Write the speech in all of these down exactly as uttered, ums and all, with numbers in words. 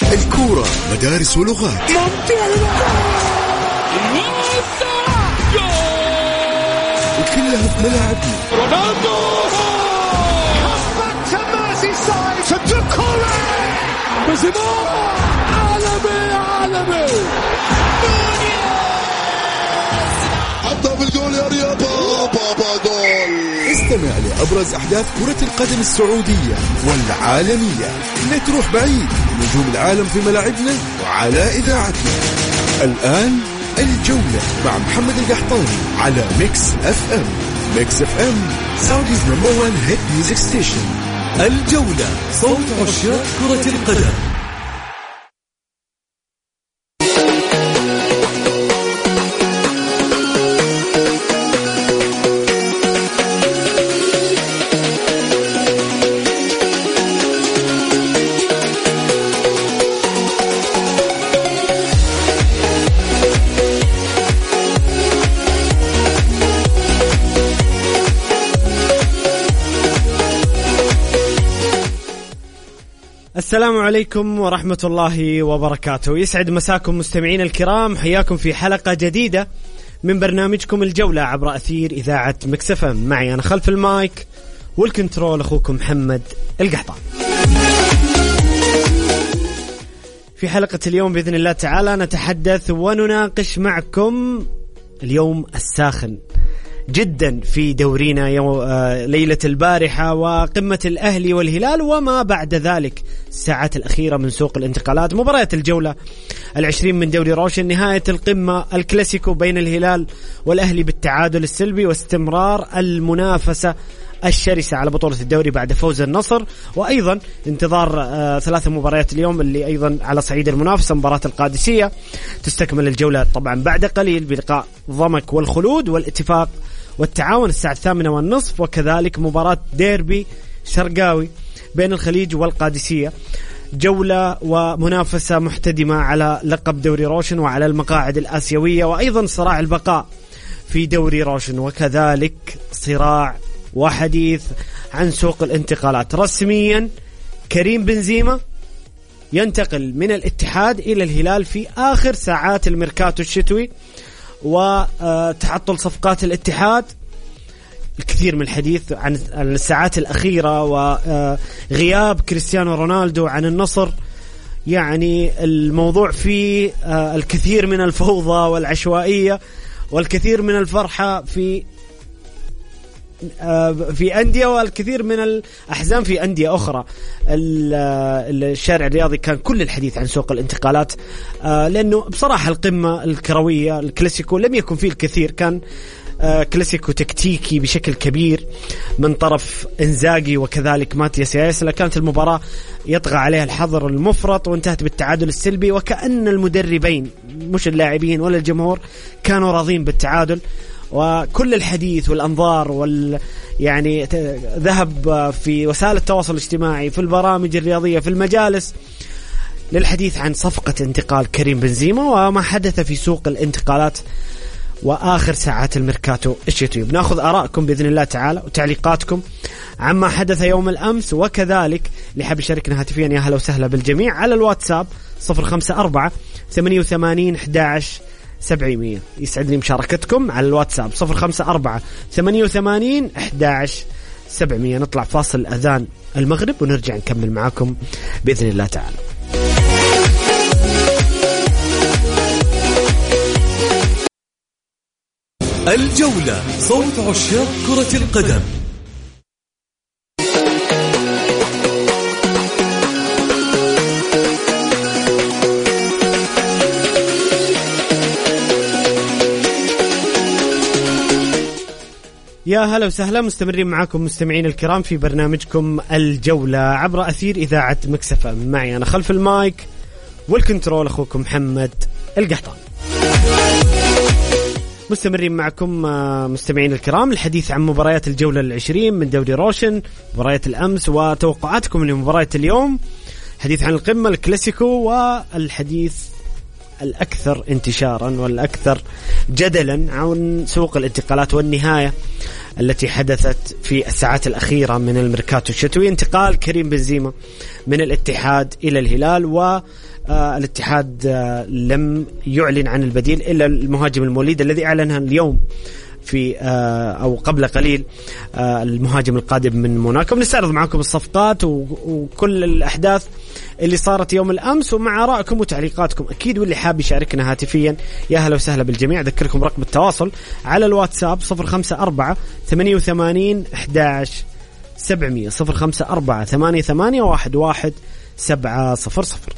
الكورة مدارس ولغات. وكلها في ملاعبنا. رونالدو عالمي عالمي حطها في الجول يا رياض بابا جول. استمع لأبرز أحداث كرة القدم السعودية والعالمية. لا تروح بعيد، نجوم العالم في ملاعبنا وعلى إذاعتنا. الآن الجولة مع محمد القحطاني على ميكس اف ام. ميكس اف ام سعوديز نمبر وان هيت ميوزك ستيشن. الجولة، صوت عشاق كرة القدم. السلام عليكم ورحمة الله وبركاته. يسعد مساكم مستمعين الكرام، حياكم في حلقة جديدة من برنامجكم الجولة عبر أثير إذاعة ميكس اف ام. معي أنا خلف المايك والكنترول أخوكم محمد القحطان. في حلقة اليوم بإذن الله تعالى نتحدث ونناقش معكم اليوم الساخن جدا في دورينا يوم آه ليلة البارحة، وقمة الأهلي والهلال وما بعد ذلك الساعات الأخيرة من سوق الانتقالات. مباريات الجولة العشرين من دوري روشن، نهاية القمة، الكلاسيكو بين الهلال والأهلي بالتعادل السلبي، واستمرار المنافسة الشرسة على بطولة الدوري بعد فوز النصر، وأيضا انتظار آه ثلاث مباريات اليوم اللي أيضا على صعيد المنافسة. مباراة القادسية تستكمل الجولة طبعا بعد قليل بلقاء ضمك والخلود والاتفاق والتعاون الساعة الثامنة والنصف، وكذلك مباراة ديربي شرقاوي بين الخليج والقادسية. جولة ومنافسة محتدمة على لقب دوري روشن وعلى المقاعد الآسيوية، وأيضا صراع البقاء في دوري روشن، وكذلك صراع وحديث عن سوق الانتقالات. رسميا كريم بنزيما ينتقل من الاتحاد إلى الهلال في آخر ساعات الميركاتو الشتوي، وتعطل صفقات الاتحاد، الكثير من الحديث عن الساعات الأخيرة، وغياب كريستيانو رونالدو عن النصر. يعني الموضوع فيه الكثير من الفوضى والعشوائية والكثير من الفرحة في في أندية والكثير من الأحزان في أندية أخرى. الشارع الرياضي كان كل الحديث عن سوق الانتقالات، لأنه بصراحة القمة الكروية الكلاسيكو لم يكن فيه الكثير، كان كلاسيكو تكتيكي بشكل كبير من طرف إنزاغي وكذلك ماتياس ياسلا. كانت المباراة يطغى عليها الحظر المفرط وانتهت بالتعادل السلبي، وكأن المدربين مش اللاعبين ولا الجمهور كانوا راضين بالتعادل. وكل الحديث والأنظار وال يعني ذهب في وسائل التواصل الاجتماعي، في البرامج الرياضية، في المجالس، للحديث عن صفقة انتقال كريم بنزيما وما حدث في سوق الانتقالات وآخر ساعات الميركاتو الشتوي. بناخذ آراءكم بإذن الله تعالى وتعليقاتكم عما حدث يوم الأمس، وكذلك اللي حاب يشاركنا هاتفيا يا هلا وسهلا بالجميع على الواتساب صفر خمسة أربعة ثمانية وثمانين أحد عشر سبعمية. يسعدني مشاركتكم على الواتساب صفر خمسة أربعة ثمانية وثمانين أحد عشر سبعمية. نطلع فاصل أذان المغرب ونرجع نكمل معكم بإذن الله تعالى. الجولة، صوت عشاق كرة القدم. يا هلا وسهلا، مستمرين معاكم مستمعين الكرام في برنامجكم الجولة عبر أثير إذاعة ميكس اف ام. معي أنا خلف المايك والكنترول أخوكم محمد القحطان. مستمرين معكم مستمعين الكرام الحديث عن مباريات الجولة العشرين من دوري روشن، مباريات الأمس وتوقعاتكم لمباريات اليوم، حديث عن القمة الكلاسيكو، والحديث الأكثر انتشارا والأكثر جدلا عن سوق الانتقالات والنهاية التي حدثت في الساعات الأخيرة من الميركاتو الشتوي، انتقال كريم بنزيما من الاتحاد إلى الهلال، والاتحاد لم يعلن عن البديل إلا المهاجم الموليد الذي أعلنها اليوم في أو قبل قليل المهاجم القادم من موناكو. بنستعرض معكم الصفقات وكل الأحداث اللي صارت يوم الأمس ومع آرائكم وتعليقاتكم أكيد، واللي حاب يشاركنا هاتفيا يا هلا وسهلا بالجميع. أذكركم رقم التواصل على الواتساب صفر خمسة أربعة ثمانية وثمانين أحد عشر سبعمية صفر خمسة أربعة ثمانية ثمانية واحد واحد سبعة صفر صفر.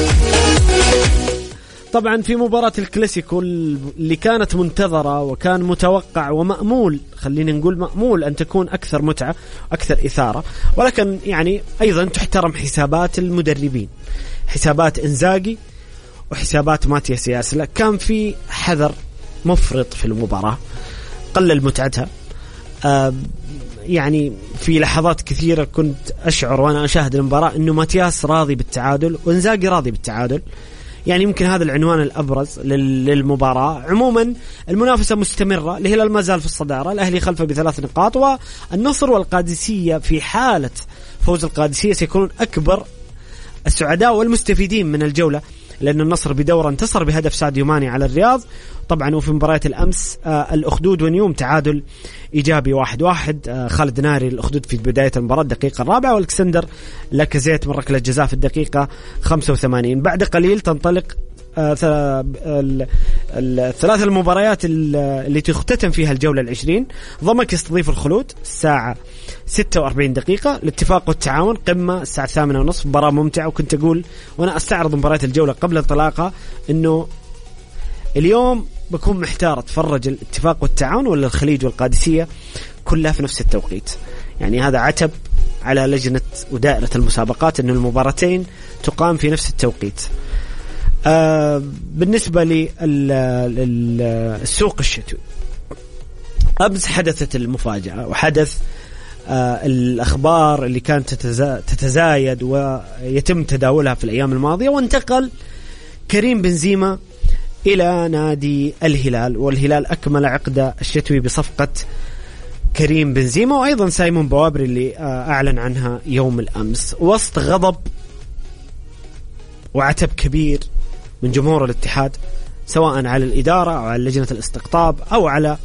طبعا في مباراة الكلاسيكو اللي كانت منتظرة وكان متوقع ومأمول، خلينا نقول مأمول أن تكون أكثر متعة أكثر إثارة، ولكن يعني أيضا تحترم حسابات المدربين، حسابات إنزاغي وحسابات ماتياس ياسلا. كان في حذر مفرط في المباراة قلل متعتها. آه يعني في لحظات كثيرة كنت أشعر وأنا أشاهد المباراة أنه ماتياس راضي بالتعادل وإنزاغي راضي بالتعادل، يعني يمكن هذا العنوان الأبرز للمباراة. عموما المنافسة مستمرة، الهلال ما زال في الصدارة، الأهلي خلفه بثلاث نقاط، والنصر والقادسية في حالة فوز القادسية سيكونون أكبر السعداء والمستفيدين من الجولة، لأن النصر بدورة انتصر بهدف ساديو ماني على الرياض طبعا. وفي مباريات الأمس آه الأخدود ونيوم تعادل إيجابي واحد واحد، آه خالد ناري الأخدود في بداية المباراة الدقيقة الرابعة، والكسندر لاكازيت من ركلة جزاء في الدقيقة خمسة وثمانين. بعد قليل تنطلق آه الثلاث المباريات اللي تختتم فيها الجولة العشرين. ضمك يستضيف الخلود الساعة ستة وأربعين دقيقة، الاتفاق والتعاون قمة الساعة الثامنة ونصف، مباراة ممتعة. وكنت أقول وأنا أستعرض مباريات الجولة قبل انطلاقها إنه اليوم بكون محتار أتفرج الاتفاق والتعاون ولا الخليج والقادسية كلها في نفس التوقيت. يعني هذا عتب على لجنة ودائرة المسابقات إنه المباراتين تقام في نفس التوقيت. آه بالنسبة للسوق الشتوي، أمس حدثت المفاجأة وحدث آه الأخبار اللي كانت تتزايد ويتم تداولها في الأيام الماضية، وانتقل كريم بنزيما إلى نادي الهلال، والهلال أكمل عقده الشتوي بصفقة كريم بنزيما، وأيضا سايمون بوابري اللي آه أعلن عنها يوم الأمس وسط غضب وعتب كبير من جمهور الاتحاد، سواء على الإدارة أو على لجنة الاستقطاب أو على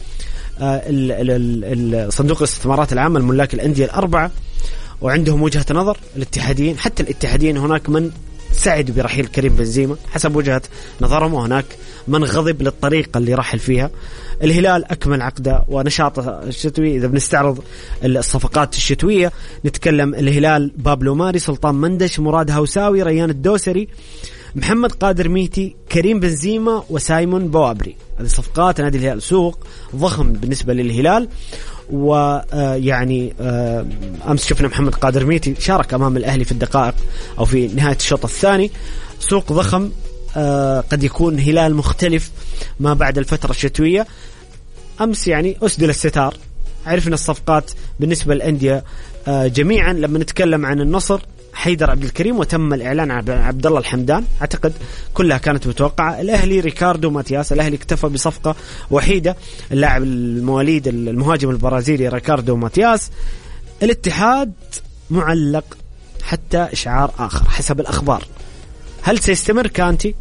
صندوق الاستثمارات العامة الملاك الأندية الأربعة، وعندهم وجهة نظر الاتحاديين. حتى الاتحاديين هناك من سعد برحيل كريم بنزيما حسب وجهة نظرهم، وهناك من غضب للطريقة اللي رحل فيها. الهلال أكمل عقده ونشاطه الشتوي. إذا بنستعرض الصفقات الشتوية نتكلم الهلال بابلو ماري، سلطان مندش، مراد هوساوي، ريان الدوسري، محمد قادر ميتي، كريم بنزيما وسايمون بوابري. هذه صفقات نادي الهلال، سوق ضخم بالنسبة للهلال. ويعني أمس شفنا محمد قادر ميتي شارك أمام الأهلي في الدقائق أو في نهاية الشوط الثاني. سوق ضخم، قد يكون هلال مختلف ما بعد الفترة الشتوية. أمس يعني أسدل الستار، عرفنا الصفقات بالنسبة للأندية جميعا. لما نتكلم عن النصر حيدر عبد الكريم وتم الإعلان عن عبد الله الحمدان، أعتقد كلها كانت متوقعة. الأهلي ريكاردو ماتياس، الأهلي اكتفى بصفقة وحيدة، اللاعب المواليد المهاجم البرازيلي ريكاردو ماتياس. الاتحاد معلق حتى إشعار آخر حسب الأخبار. هل سيستمر كانتي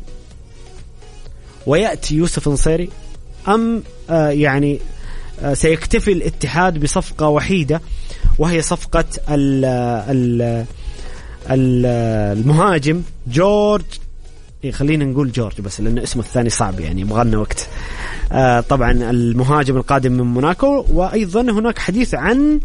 ويأتي يوسف نصيري، أم آه يعني آه سيكتفي الاتحاد بصفقة وحيدة وهي صفقة ال ال المهاجم جورج، خلينا نقول جورج بس لأن اسمه الثاني صعب يعني يبغى وقت. آه طبعا المهاجم القادم من موناكو، وأيضا هناك حديث عن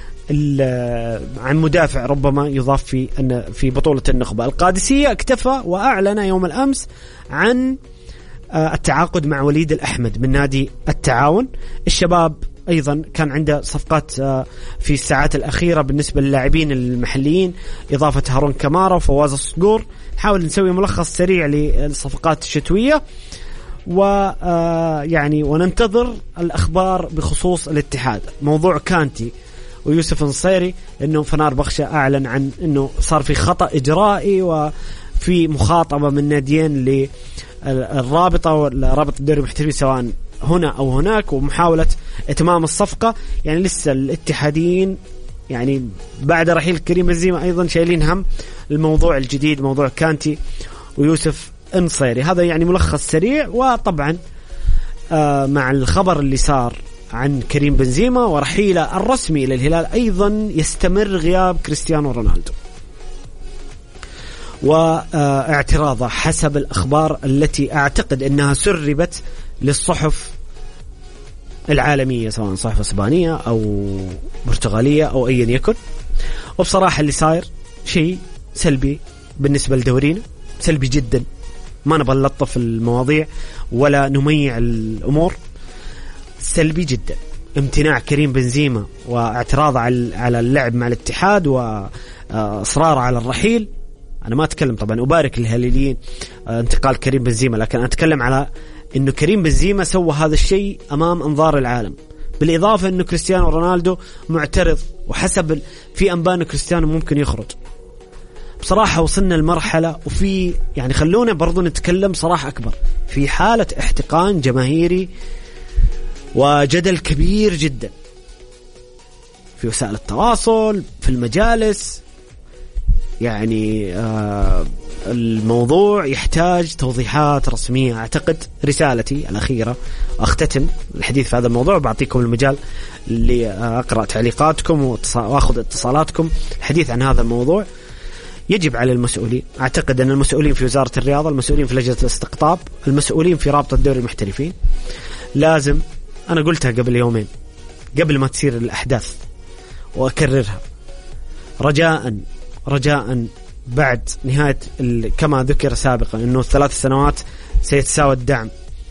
عن مدافع ربما يضاف في في بطولة النخبة. القادسية اكتفى وأعلن يوم الأمس عن آه التعاقد مع وليد الأحمد من نادي التعاون. الشباب أيضا كان عنده صفقات في الساعات الأخيرة بالنسبة للاعبين المحليين، إضافة هارون كمارا وفواز الصقور. نحاول نسوي ملخص سريع للصفقات الشتوية ويعني وننتظر الأخبار بخصوص الاتحاد. موضوع كانتي ويوسف نصيري، إنه فنار بخشة أعلن عن إنه صار في خطأ إجرائي وفي مخاطبة من ناديين الرابطة ولا رابطة الدوري المحترفين سواء هنا أو هناك ومحاولة إتمام الصفقة. يعني لسه الاتحادين يعني بعد رحيل كريم بنزيما أيضا شايلين هم الموضوع الجديد، موضوع كانتي ويوسف انصيري. هذا يعني ملخص سريع. وطبعا آه مع الخبر اللي صار عن كريم بنزيما ورحيله الرسمي إلى الهلال، أيضا يستمر غياب كريستيانو رونالدو واعتراضه حسب الأخبار التي أعتقد أنها سربت للصحف العالمية سواء صحف إسبانية أو برتغالية أو أيا يكن. وبصراحة اللي صاير شيء سلبي بالنسبة لدورينا، سلبي جدا. ما نبغى نلطف المواضيع ولا نميع الأمور، سلبي جدا. امتناع كريم بنزيما واعتراضه على اللعب مع الاتحاد وإصراره على الرحيل. أنا ما أتكلم طبعا أبارك الهلاليين انتقال كريم بنزيما، لكن أنا أتكلم على إنه كريم بنزيما سوى هذا الشيء أمام أنظار العالم، بالإضافة إنه كريستيانو رونالدو معترض، وحسب في أنباء إنه كريستيانو ممكن يخرج. بصراحة وصلنا لمرحلة وفي يعني خلونا برضو نتكلم صراحة أكبر، في حالة احتقان جماهيري وجدل كبير جدا في وسائل التواصل في المجالس. يعني آه الموضوع يحتاج توضيحات رسمية. أعتقد رسالتي الأخيرة أختتم الحديث في هذا الموضوع، بعطيكم المجال اللي أقرأ تعليقاتكم وأخذ اتصالاتكم. الحديث عن هذا الموضوع يجب على المسؤولين، أعتقد أن المسؤولين في وزارة الرياضة، المسؤولين في لجنة الاستقطاب، المسؤولين في رابطة الدوري المحترفين، لازم، أنا قلتها قبل يومين قبل ما تصير الأحداث وأكررها، رجاء رجاء بعد نهاية كما ذكر سابقا أنه ثلاث سنوات سيتساوى الدعم،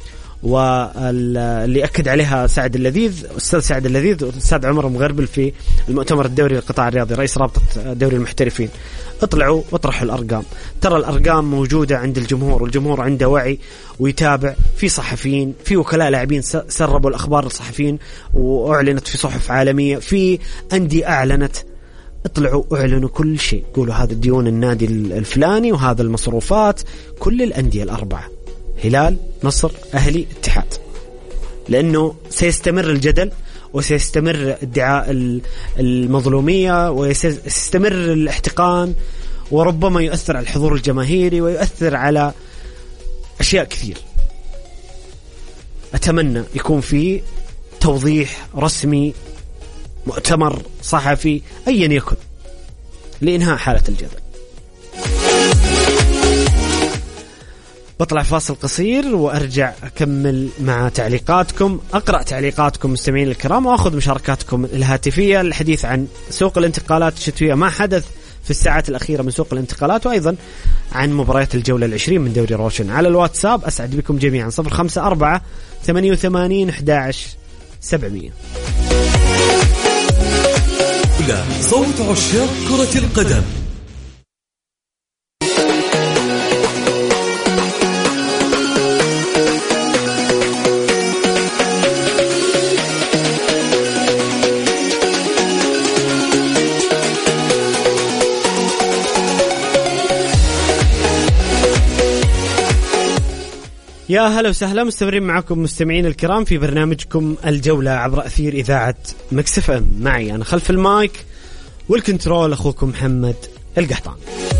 واللي أكد عليها سعد اللذيذ أستاذ سعد اللذيذ وأستاذ عمر مغربل في المؤتمر الدوري للقطاع الرياضي رئيس رابطة دوري المحترفين. اطلعوا واطرحوا الأرقام، ترى الأرقام موجودة عند الجمهور، والجمهور عنده وعي ويتابع. في صحفيين، في وكلاء لاعبين سربوا الأخبار للصحفيين وأعلنت في صحف عالمية، في أندية أعلنت. اطلعوا اعلنوا كل شيء، قولوا هذا ديون النادي الفلاني وهذا المصروفات، كل الأندية الأربعة هلال نصر أهلي اتحاد، لأنه سيستمر الجدل وسيستمر ادعاء المظلومية وسيستمر الاحتقان، وربما يؤثر على الحضور الجماهيري ويؤثر على أشياء كثير. أتمنى يكون في توضيح رسمي، مؤتمر صحفي، أيا يكن، لإنهاء حالة الجدل. بطلع فاصل قصير وأرجع أكمل مع تعليقاتكم، أقرأ تعليقاتكم مستمعين الكرام وأخذ مشاركاتكم الهاتفية للحديث عن سوق الانتقالات الشتوية، ما حدث في الساعات الأخيرة من سوق الانتقالات، وأيضا عن مباريات الجولة العشرين من دوري روشن. على الواتساب أسعد بكم جميعا صفر خمسة أربعة ثمانية وثمانين أحد عشر سبعمية. صوت عشاق كرة القدم. يا هلا وسهلا، مستمرين معكم مستمعين الكرام في برنامجكم الجولة عبر أثير إذاعة مكس اف ام. معي أنا خلف المايك والكنترول أخوكم محمد القحطان.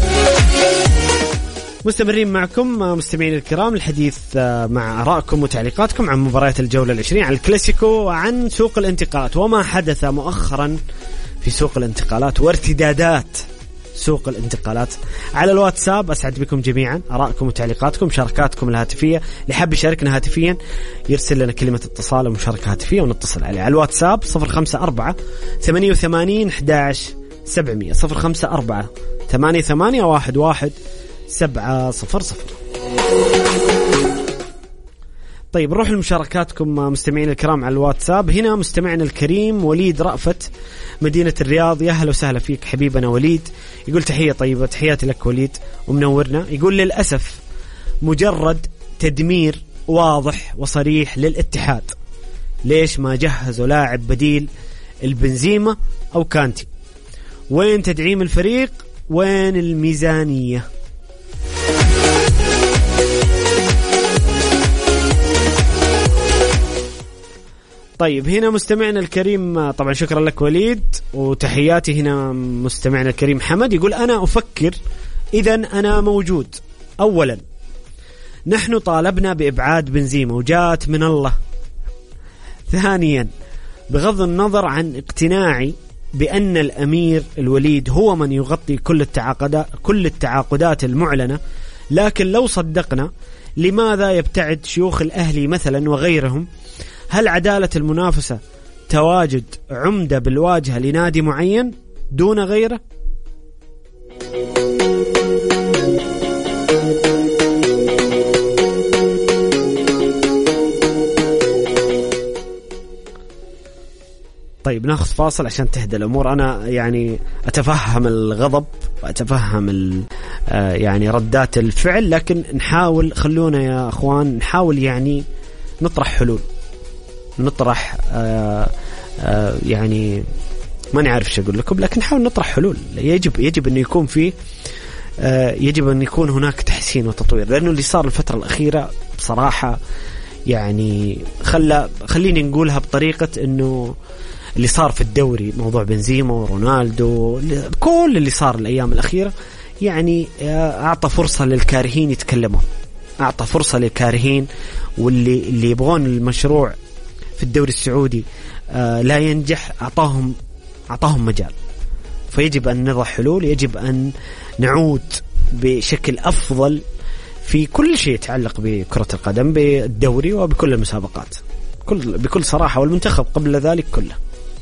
مستمرين معكم مستمعين الكرام الحديث مع آرائكم وتعليقاتكم عن مباريات الجولة العشرين، عن الكلاسيكو وعن سوق الانتقالات وما حدث مؤخرا في سوق الانتقالات وارتدادات سوق الانتقالات. على الواتساب أسعد بكم جميعا آرائكم وتعليقاتكم، مشاركاتكم الهاتفية. اللي حاب يشاركنا هاتفيا يرسل لنا كلمة اتصال ومشاركة هاتفية ونتصل عليه على الواتساب صفر خمسة أربعة ثمانية وثمانين أحد عشر سبعمية صفر خمسة أربعة ثمانية ثمانية واحد واحد سبعة صفر صفر. طيب نروح لمشاركاتكم مستمعين الكرام على الواتساب. هنا مستمعنا الكريم وليد رأفت مدينة الرياض، يا هلا وسهلا فيك حبيبنا وليد. يقول تحية طيبة، تحياتي لك وليد ومنورنا. يقول للأسف مجرد تدمير واضح وصريح للاتحاد، ليش ما جهزوا لاعب بديل البنزيما أو كانتي؟ وين تدعيم الفريق؟ وين الميزانية؟ طيب هنا مستمعنا الكريم، طبعا شكرا لك وليد وتحياتي. هنا مستمعنا الكريم حمد يقول أنا أفكر إذا أنا موجود. أولا نحن طالبنا بإبعاد بنزيما وجاءت من الله. ثانيا بغض النظر عن اقتناعي بأن الأمير الوليد هو من يغطي كل التعاقدات كل التعاقدات المعلنة، لكن لو صدقنا لماذا يبتعد شيوخ الأهلي مثلا وغيرهم؟ هل عدالة المنافسة تواجد عمدة بالواجهة لنادي معين دون غيره؟ طيب ناخذ فاصل عشان تهدى الأمور. أنا يعني أتفهم الغضب وأتفهم يعني ردات الفعل، لكن نحاول، خلونا يا أخوان نحاول يعني نطرح حلول، نطرح آآ آآ يعني ما نعرف شو أقول لكم، لكن نحاول نطرح حلول. يجب يجب أن يكون في يجب أن يكون هناك تحسين وتطوير، لأنه اللي صار الفترة الأخيرة بصراحة يعني خلى خليني نقولها بطريقة أنه اللي صار في الدوري، موضوع بنزيما ورونالدو، كل اللي صار الأيام الأخيرة يعني أعطى فرصة للكارهين يتكلمون، أعطى فرصة للكارهين واللي اللي يبغون المشروع في الدوري السعودي آه لا ينجح، أعطاهم أعطاهم مجال. فيجب أن نضع حلول، يجب أن نعود بشكل أفضل في كل شيء يتعلق بكرة القدم، بالدوري وبكل المسابقات كل بكل صراحة، والمنتخب قبل ذلك كله.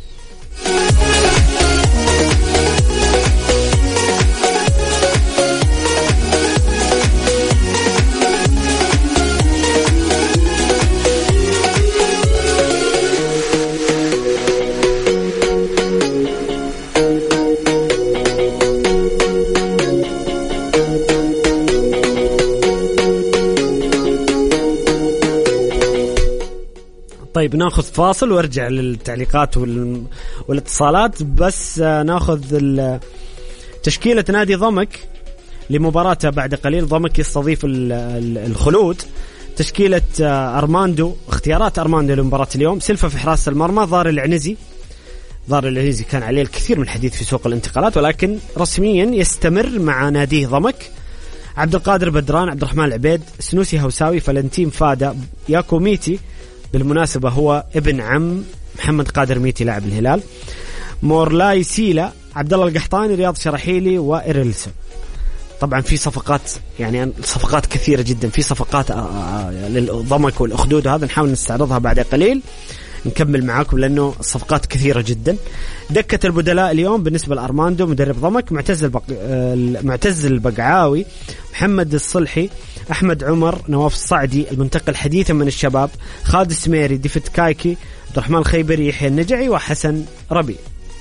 طيب ناخذ فاصل وارجع للتعليقات والاتصالات، بس ناخذ تشكيلة نادي ضمك لمباراته بعد قليل. ضمك يستضيف الخلود. تشكيلة أرماندو، اختيارات أرماندو لمباراة اليوم: سلفة في حراسة المرمى، ضار العنزي. ضار العنزي كان عليه الكثير من الحديث في سوق الانتقالات، ولكن رسميا يستمر مع ناديه ضمك. عبد القادر بدران، عبد الرحمن العبيد، سنوسي هوساوي، فلنتين فادا، ياكو ميتي، بالمناسبة هو ابن عم محمد قادر ميتي لاعب الهلال، مورلاي سيلا، عبد الله القحطاني، رياض شرحيلي، وإيرلسون. طبعا في صفقات يعني صفقات كثيرة جدا، في صفقات للضمك والأخدود، وهذا نحاول نستعرضها بعد قليل، نكمل معاكم لأنه الصفقات كثيرة جدا. دكة البدلاء اليوم بالنسبة لأرماندو مدرب ضمك: معتز البق... معتز البقعاوي، محمد الصلحي، أحمد عمر، نواف الصعدي المنتقل حديثا من الشباب، خالد السميري، ديفيد كايكي، عبد الرحمن الخيبري، يحيى النجعي، وحسن ربيع.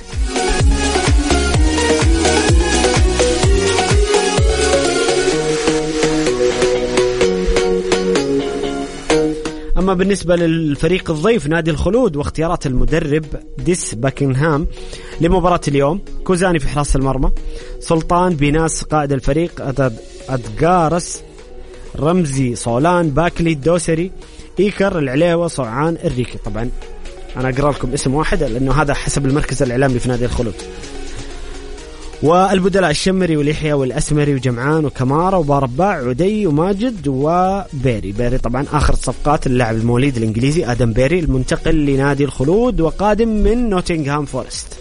أما بالنسبة للفريق الضيف نادي الخلود واختيارات المدرب ديس باكنهام لمباراة اليوم: كوزاني في حراسة المرمى، سلطان بيناس قائد الفريق، أدغارس، رمزي، صولان، باكلي، الدوسري، إيكر، العليوة، صعان، الريكي. طبعا أنا أقرأ لكم اسم واحد لأنه هذا حسب المركز الإعلامي في نادي الخلود. والبدلاء: الشمري واليحيى والأسمري وجمعان وكمارة وبارباع، عدي وماجد وبيري. بيري طبعا آخر الصفقات اللاعب الموليد الإنجليزي آدم بيري المنتقل لنادي الخلود وقادم من نوتنغهام فورست.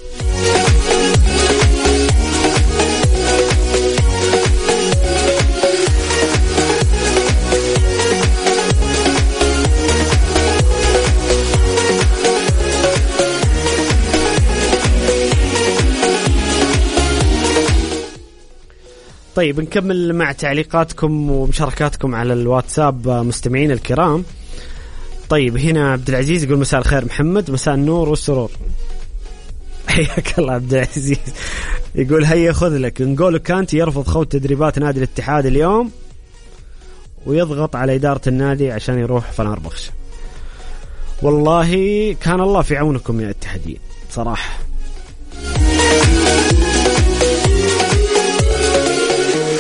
طيب نكمل مع تعليقاتكم ومشاركاتكم على الواتساب مستمعين الكرام. طيب هنا عبد العزيز يقول: مساء الخير محمد، مساء النور والسرور. حياك الله عبد العزيز. يقول: هيا خذ لك نقول كانتي يرفض خوض تدريبات نادي الاتحاد اليوم ويضغط على إدارة النادي عشان يروح فنربخش. والله كان الله في عونكم يا اتحاديين صراحة.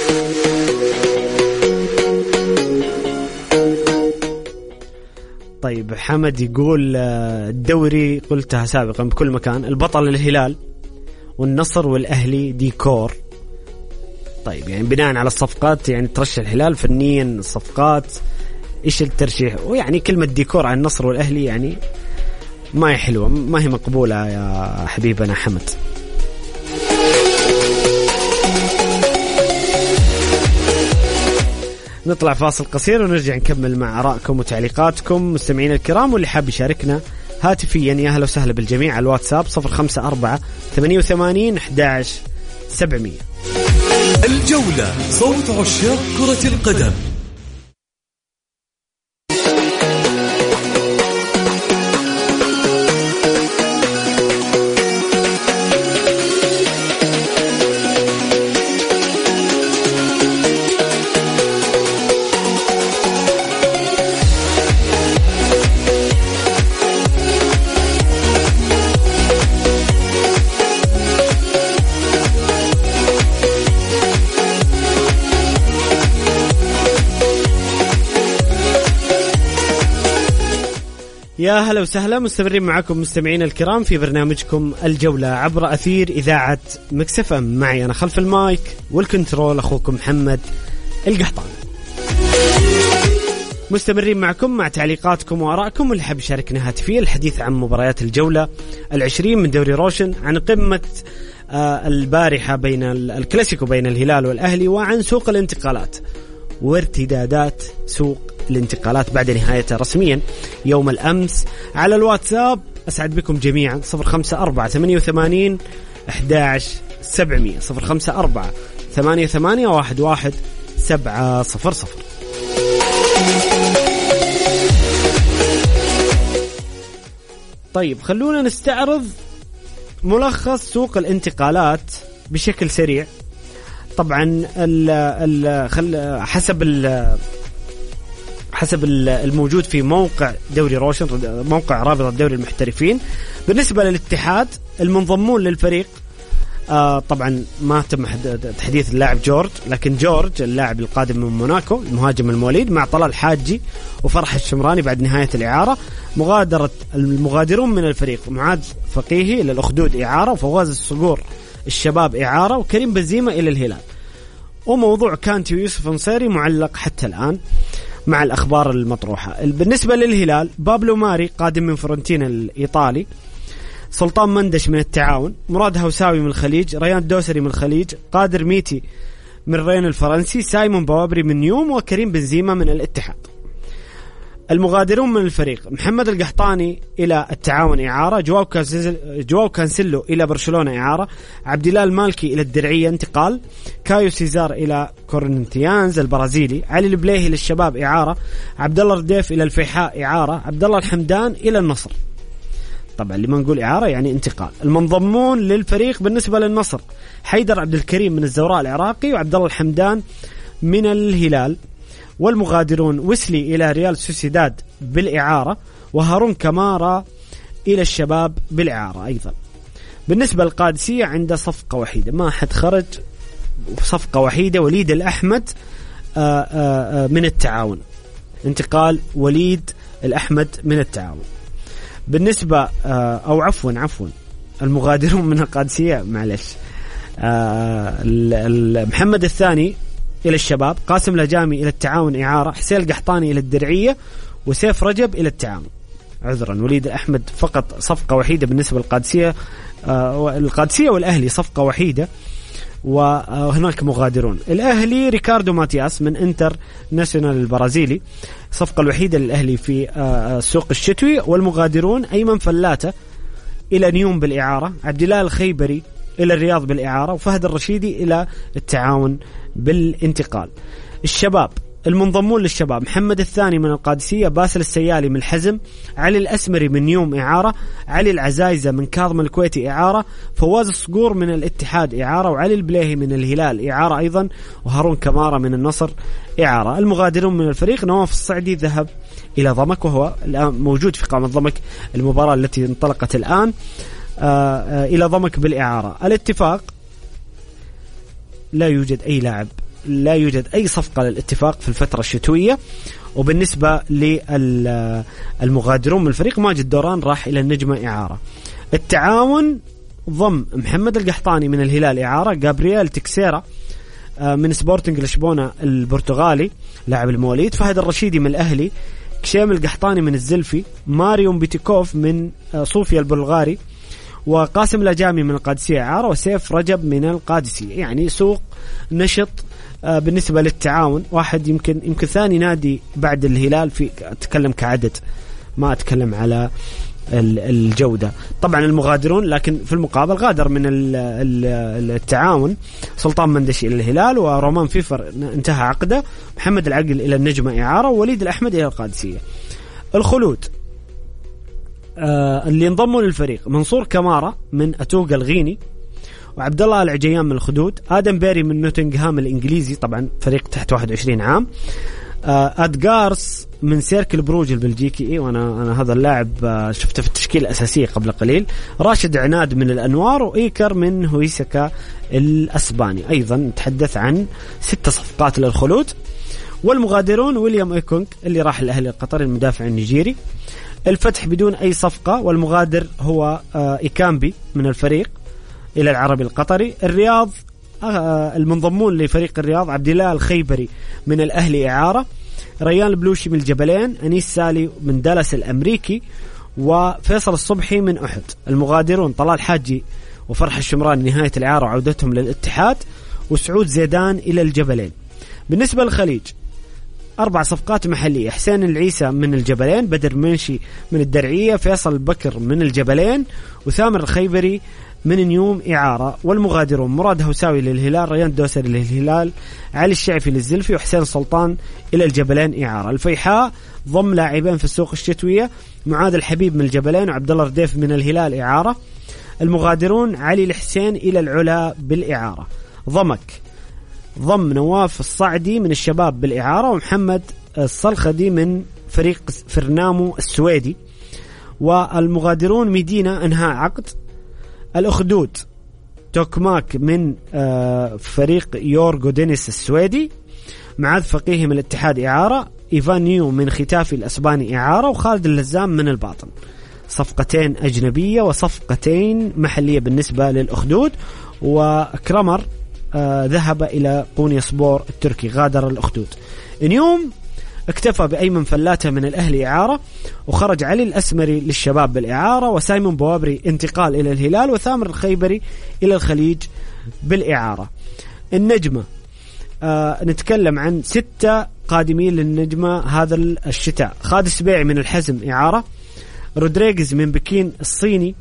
طيب طيب حمد يقول الدوري قلتها سابقا بكل مكان، البطل الهلال والنصر والأهلي ديكور. طيب يعني بناء على الصفقات يعني ترشح الهلال فنيا الصفقات، إيش الترشيح؟ ويعني كلمة ديكور عن النصر والأهلي يعني ما هي حلوة، ما هي مقبولة يا حبيبنا حمد. نطلع فاصل قصير ونرجع نكمل مع آرائكم وتعليقاتكم مستمعين الكرام، واللي حاب يشاركنا هاتفيا يا أهلا وسهلا بالجميع على الواتساب صفر خمسة أربعة ثمانية وثمانين أحد عشر سبعمية. الجولة صوت عشاق كرة القدم. يا هلا وسهلا، مستمرين معكم مستمعين الكرام في برنامجكم الجولة عبر أثير إذاعة مكس إف إم. معي أنا خلف المايك والكنترول أخوكم محمد القحطاني. مستمرين معكم مع تعليقاتكم وآرائكم، واللي حاب يشاركنا هاتفيا الحديث عن مباريات الجولة العشرين من دوري روشن، عن قمة آه البارحة بين الكلاسيكو بين الهلال والأهلي، وعن سوق الانتقالات وارتدادات سوق الانتقالات بعد نهايتها رسميا يوم الأمس. على الواتساب أسعد بكم جميعا صفر خمسة أربعة ثمانية وثمانين أحد عشر سبعمية صفر خمسة أربعة ثمانية ثمانية واحد واحد سبعة صفر صفر. طيب خلونا نستعرض ملخص سوق الانتقالات بشكل سريع. طبعا ال ال خل حسب ال حسب الموجود في موقع دوري روشن، موقع رابطة دوري المحترفين، بالنسبة للاتحاد المنضمون للفريق آه طبعا ما تم تحديث اللاعب جورج، لكن جورج اللاعب القادم من موناكو المهاجم المواليد مع طلال حاجي وفرح الشمراني بعد نهاية الإعارة. مغادرة المغادرون من الفريق معاذ فقيهي إلى الأخدود إعارة، وفواز الصقور الشباب إعارة، وكريم بنزيما إلى الهلال. وموضوع كانتي ويوسف نصيري معلق حتى الآن مع الأخبار المطروحة. بالنسبة للهلال بابلو ماري قادم من فرونتينا الإيطالي، سلطان مندش من التعاون، مراد هوساوي من الخليج، ريان دوسري من الخليج، قادر ميتي من رين الفرنسي، سايمون بوابري من نيوم، وكريم بنزيما من الاتحاد. المغادرون من الفريق محمد القحطاني إلى التعاون إعارة، جواو جواو كانسيلو إلى برشلونة إعارة، عبد الله المالكي إلى الدرعية انتقال، كايو سيزار إلى كورنتيانز البرازيلي، علي البليهي للشباب إعارة، عبد الله رديف إلى الفيحاء إعارة، عبد الله الحمدان إلى النصر. طبعا لما نقول إعارة يعني انتقال. المنضمون للفريق بالنسبة للنصر حيدر عبد الكريم من الزوراء العراقي، وعبد الله الحمدان من الهلال. والمغادرون ويسلي إلى ريال سوسيداد بالإعارة، وهارون كمارا إلى الشباب بالإعارة أيضا. بالنسبة للقادسية عند صفقة وحيدة، ما حد خرج، صفقة وحيدة وليد الأحمد من التعاون، انتقال وليد الأحمد من التعاون. بالنسبة أو عفوا عفوا المغادرون من القادسية معلش محمد الثاني إلى الشباب، قاسم لجامي إلى التعاون إعارة، حسين القحطاني إلى الدرعية، وسيف رجب إلى التعاون. عذرا وليد الأحمد فقط صفقة وحيدة بالنسبة للقادسية، آه القادسية والأهلي صفقة وحيدة، وهناك مغادرون. الأهلي ريكاردو ماتياس من انتر ناسيونال البرازيلي، صفقة الوحيدة للأهلي في آه السوق الشتوي. والمغادرون أيمن فلاتة إلى نيوم بالإعارة، عبد الله الخيبري إلى الرياض بالإعارة، وفهد الرشيدي إلى التعاون بالانتقال. الشباب المنضمون للشباب محمد الثاني من القادسية، باسل السيالي من الحزم، علي الأسمري من نيوم إعارة، علي العزايزة من كاظم الكويتي إعارة، فواز الصقور من الاتحاد إعارة، وعلي البليهي من الهلال إعارة أيضا، وهارون كمارا من النصر إعارة. المغادرون من الفريق نواف الصعدي ذهب إلى ضمك، وهو الآن موجود في قائمة ضمك المباراة التي انطلقت الآن آه إلى ضمك بالإعارة. الاتفاق لا يوجد أي لاعب لا يوجد أي صفقة للاتفاق في الفترة الشتوية. وبالنسبة للمغادرون من الفريق، ماجد دوران راح إلى النجمة إعارة. التعاون ضم محمد القحطاني من الهلال إعارة، جابرييل تكسيرا من سبورتنج لشبونة البرتغالي لاعب المواليد، فهد الرشيدي من الأهلي، كشيم القحطاني من الزلفي، ماريون بيتيكوف من صوفيا البلغاري، وقاسم لاجامي من القادسية إعارة، وسيف رجب من القادسية. يعني سوق نشط بالنسبة للتعاون. واحد يمكن يمكن ثاني نادي بعد الهلال، في أتكلم كعدد ما أتكلم على الجودة. طبعا المغادرون، لكن في المقابل غادر من التعاون سلطان مندشي إلى الهلال، ورومان فيفر انتهى عقده، محمد العقل إلى النجمة إعارة، ووليد الأحمد إلى القادسية. الخلود آه اللي انضموا للفريق: منصور كمارة من أتوغا الغيني، وعبد الله العجيان من الخدود، آدم بيري من نوتنغهام الإنجليزي، طبعا فريق تحت واحد وعشرين عام، آه أدغارس من سيركل بروج البلجيكي، وانا انا هذا اللاعب شفته في التشكيله الاساسيه قبل قليل، راشد عناد من الانوار، وايكر من هويسكا الاسباني. ايضا نتحدث عن ست صفقات للخلود. والمغادرون: ويليام ايكونغ اللي راح الاهلي القطري المدافع النيجيري. الفتح بدون اي صفقه، والمغادر هو ايكامبي من الفريق الى العربي القطري. الرياض المنضمون لفريق الرياض: عبد الله الخيبري من الاهلي اعاره، ريان البلوشي من الجبلين، أنيس سالي من دالاس الأمريكي، وفيصل الصبحي من أحد. المغادرون: طلال حاجي وفرح الشمران نهاية الإعارة وعودتهم للاتحاد، وسعود زيدان إلى الجبلين. بالنسبة للخليج أربع صفقات محلية: حسين العيسى من الجبلين، بدر منشي من الدرعية، فيصل بكر من الجبلين، وثامر الخيبري من نيوم إعارة. والمغادرون: مراد هوساوي للهلال، ريان دوسري للهلال، علي الشعفي للزلفي، وحسين سلطان إلى الجبلين إعارة. الفيحاء ضم لاعبين في السوق الشتوية: معاذ الحبيب من الجبلين، وعبد الله رديف من الهلال إعارة. المغادرون: علي الحسين إلى العلا بالإعارة. ضمك ضم نواف الصعدي من الشباب بالإعارة، ومحمد الصلخدي من فريق فرنامو السويدي. والمغادرون: ميدينا انهى عقد. الأخدود: توكماك من فريق يورغو دينيس السويدي، معاذ فقيه من الاتحاد إعارة، إيفان نيو من ختافي الأسباني إعارة، وخالد اللزام من الباطن. صفقتين أجنبية وصفقتين محلية بالنسبة للأخدود. وكرامر آه ذهب إلى قونيا سبور التركي، غادر الأخدود. اليوم اكتفى بأيمن فلاتة من الأهلي إعارة، وخرج علي الأسمري للشباب بالإعارة، وسايمون بوابري انتقال إلى الهلال، وثامر الخيبري إلى الخليج بالإعارة. النجمة آه نتكلم عن ستة قادمين للنجمة هذا الشتاء: خالد السبيعي من الحزم إعارة، رودريغز من بكين الصيني،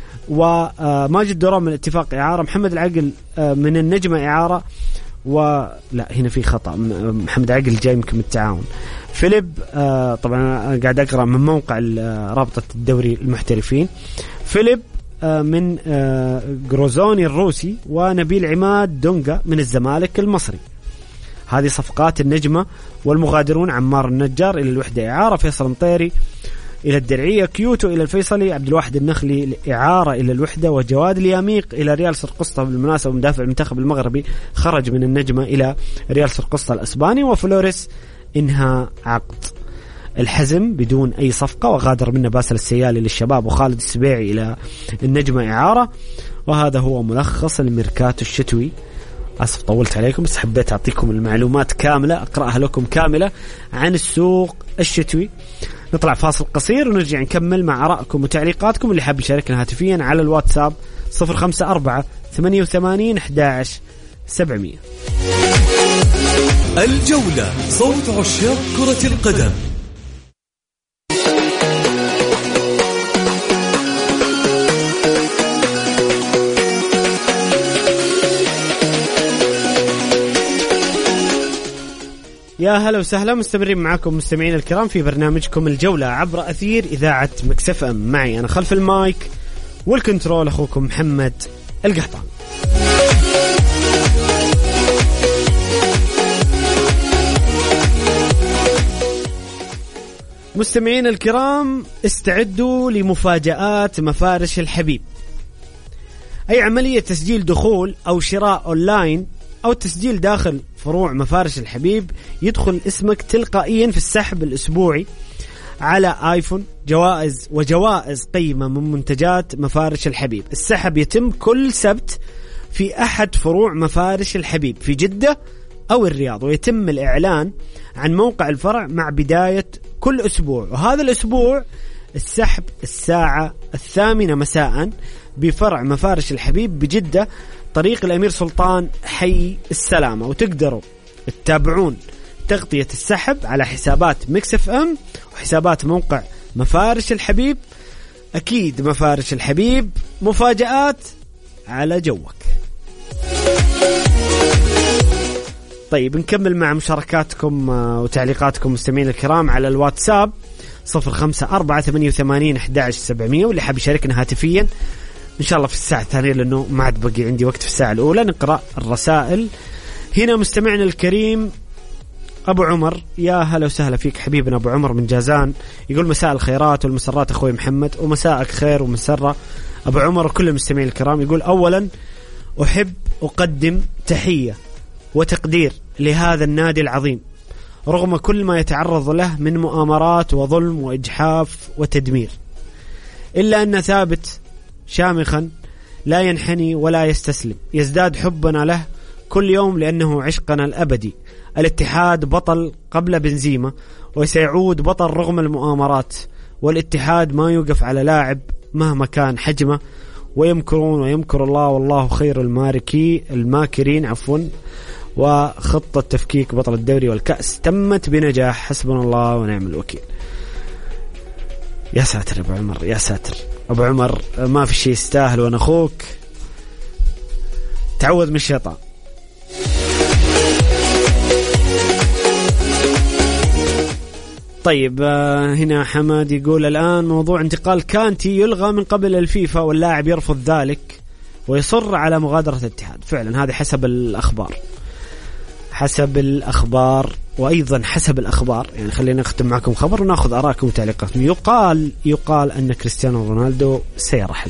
وماجد دوران من الاتفاق إعارة، محمد العقل من النجمة إعارة، ولا هنا في خطأ، محمد عقل جاي يمكن من التعاون. فيليب آه طبعا أنا قاعد أقرأ من موقع رابطة الدوري المحترفين. فيليب آه من آه جروزوني الروسي، ونبيل عماد دونجا من الزمالك المصري. هذه صفقات النجمة. والمغادرون: عمار النجار إلى الوحدة إعارة، فيصل مطيري إلى الدرعية، كيوتو إلى الفيصلي، عبد الواحد النخلي إعارة إلى الوحدة، وجواد الياميق إلى ريال سرقسطة. بالمناسبة مدافع المنتخب المغربي خرج من النجمة إلى ريال سرقسطة الأسباني. وفلوريس انهى عقد. الحزم بدون أي صفقة، وغادر منه باسل السيالي للشباب، وخالد السبيعي إلى النجمة إعارة. وهذا هو ملخص الميركاتو الشتوي. أسف طولت عليكم، بس حبيت أعطيكم المعلومات كاملة، أقرأها لكم كاملة عن السوق الشتوي. نطلع فاصل قصير ونرجع نكمل مع آرائكم وتعليقاتكم. اللي حاب يشاركنا هاتفيا على الواتساب صفر خمسة أربعة ثمانية وثمانين أحد عشر سبعمية. الجولة، صوت عشاق كرة القدم. يا هلا وسهلا، مستمرين معكم مستمعين الكرام في برنامجكم الجولة عبر أثير إذاعة مكسف أم. معي أنا خلف المايك والكنترول أخوكم محمد القحطان. مستمعين الكرام، استعدوا لمفاجآت مفارش الحبيب. أي عملية تسجيل دخول أو شراء أونلاين أو تسجيل داخل فروع مفارش الحبيب يدخل اسمك تلقائيا في السحب الأسبوعي على آيفون، جوائز وجوائز قيمة من منتجات مفارش الحبيب. السحب يتم كل سبت في أحد فروع مفارش الحبيب في جدة أو الرياض، ويتم الإعلان عن موقع الفرع مع بداية كل أسبوع. وهذا الأسبوع السحب الساعة الثامنة مساء بفرع مفارش الحبيب بجدة طريق الأمير سلطان حي السلامة. وتقدروا تتابعون تغطية السحب على حسابات ميكس اف ام وحسابات موقع مفارش الحبيب. أكيد مفارش الحبيب مفاجآت على جوك. طيب نكمل مع مشاركاتكم وتعليقاتكم مستمعين الكرام على الواتساب صفر خمسة أربعة ثمانية وثمانين أحد عشر سبعمية، واللي حاب يشاركنا هاتفيا إن شاء الله في الساعة الثانية لأنه ما عاد بقي عندي وقت في الساعة الأولى نقرأ الرسائل. هنا مستمعنا الكريم أبو عمر، يا هلا وسهلا فيك حبيبنا أبو عمر من جازان، يقول مساء الخيرات والمسرات أخوي محمد. ومساءك خير ومسرة أبو عمر وكل المستمعين الكرام. يقول أولا أحب أقدم تحية وتقدير لهذا النادي العظيم رغم كل ما يتعرض له من مؤامرات وظلم وإجحاف وتدمير، إلا أن ثابت شامخا لا ينحني ولا يستسلم، يزداد حبنا له كل يوم لأنه عشقنا الأبدي. الاتحاد بطل قبل بنزيما وسيعود بطل رغم المؤامرات، والاتحاد ما يوقف على لاعب مهما كان حجمه، ويمكرون ويمكر الله والله خير الماركي الماكرين عفوا. وخطة تفكيك بطل الدوري والكأس تمت بنجاح، حسبنا الله ونعم الوكيل. يا ساتر أبو عمر، يا ساتر أبو عمر، ما في شيء يستاهل وأنا أخوك، تعوذ من الشيطان. طيب هنا حماد يقول الآن موضوع انتقال كانتي يلغى من قبل الفيفا واللاعب يرفض ذلك ويصر على مغادرة الاتحاد. فعلا هذه حسب الأخبار، حسب الأخبار وأيضا حسب الأخبار. يعني خلينا نختم معكم خبر ونأخذ آراءكم وتعليقاتكم. يقال يقال أن كريستيانو رونالدو سيرحل،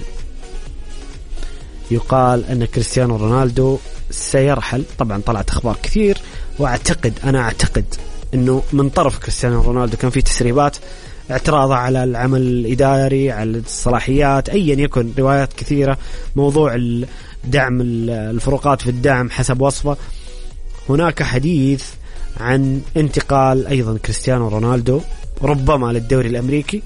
يقال أن كريستيانو رونالدو سيرحل. طبعا طلعت أخبار كثير، وأعتقد أنا أعتقد أنه من طرف كريستيانو رونالدو كان في تسريبات اعتراضه على العمل الإداري، على الصلاحيات، أيا يكن، روايات كثيرة. موضوع الدعم، الفروقات في الدعم حسب وصفه. هناك حديث عن انتقال أيضا كريستيانو رونالدو ربما للدوري الأمريكي.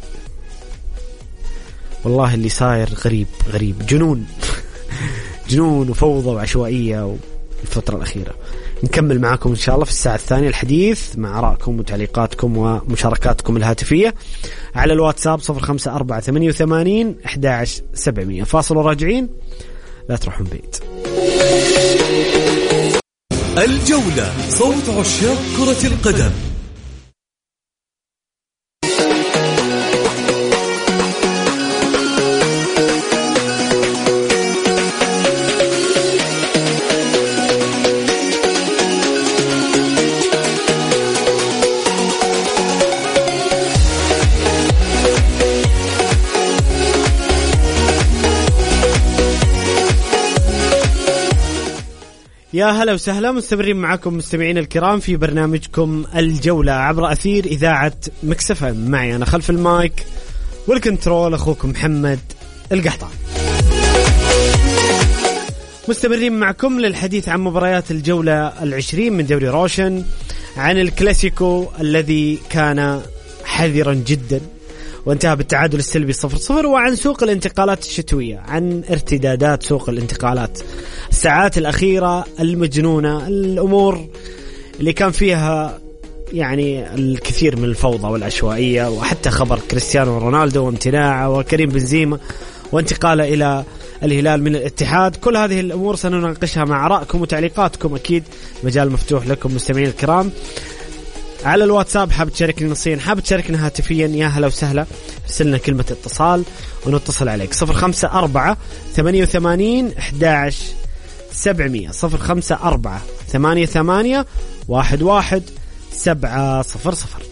والله اللي صاير غريب غريب، جنون جنون وفوضى وعشوائية الفترة الأخيرة. نكمل معكم إن شاء الله في الساعة الثانية الحديث مع آرائكم وتعليقاتكم ومشاركاتكم الهاتفية على الواتساب صفر خمسة أربعة ثمانية وثمانين أحد عشر سبعمية. فاصل وراجعين، لا تروحون بعيد. الجولة، صوت عشاق كرة القدم. يا هلا وسهلا، مستمرين معكم مستمعين الكرام في برنامجكم الجولة عبر أثير إذاعة ميكس اف ام. معي أنا خلف المايك والكنترول أخوكم محمد القحطان. مستمرين معكم للحديث عن مباريات الجولة العشرين من دوري روشن، عن الكلاسيكو الذي كان حذرا جدا وانتهى بالتعادل السلبي صفر صفر، وعن سوق الانتقالات الشتوية، عن ارتدادات سوق الانتقالات الساعات الأخيرة المجنونة، الأمور اللي كان فيها يعني الكثير من الفوضى والعشوائية، وحتى خبر كريستيانو رونالدو وامتناعه وكريم بنزيما وانتقاله إلى الهلال من الاتحاد. كل هذه الأمور سنناقشها مع آرائكم وتعليقاتكم، أكيد مجال مفتوح لكم مستمعين الكرام على الواتساب. حاب تشاركني نصيا، حاب تشاركنا هاتفيا، يا هلا وسهلا، ارسلنا كلمة اتصال ونتصل عليك صفر خمسة أربعة ثمانية وثمانين أحد عشر سبعمية صفر خمسة أربعة ثمانية ثمانية واحد واحد سبعة صفر صفر.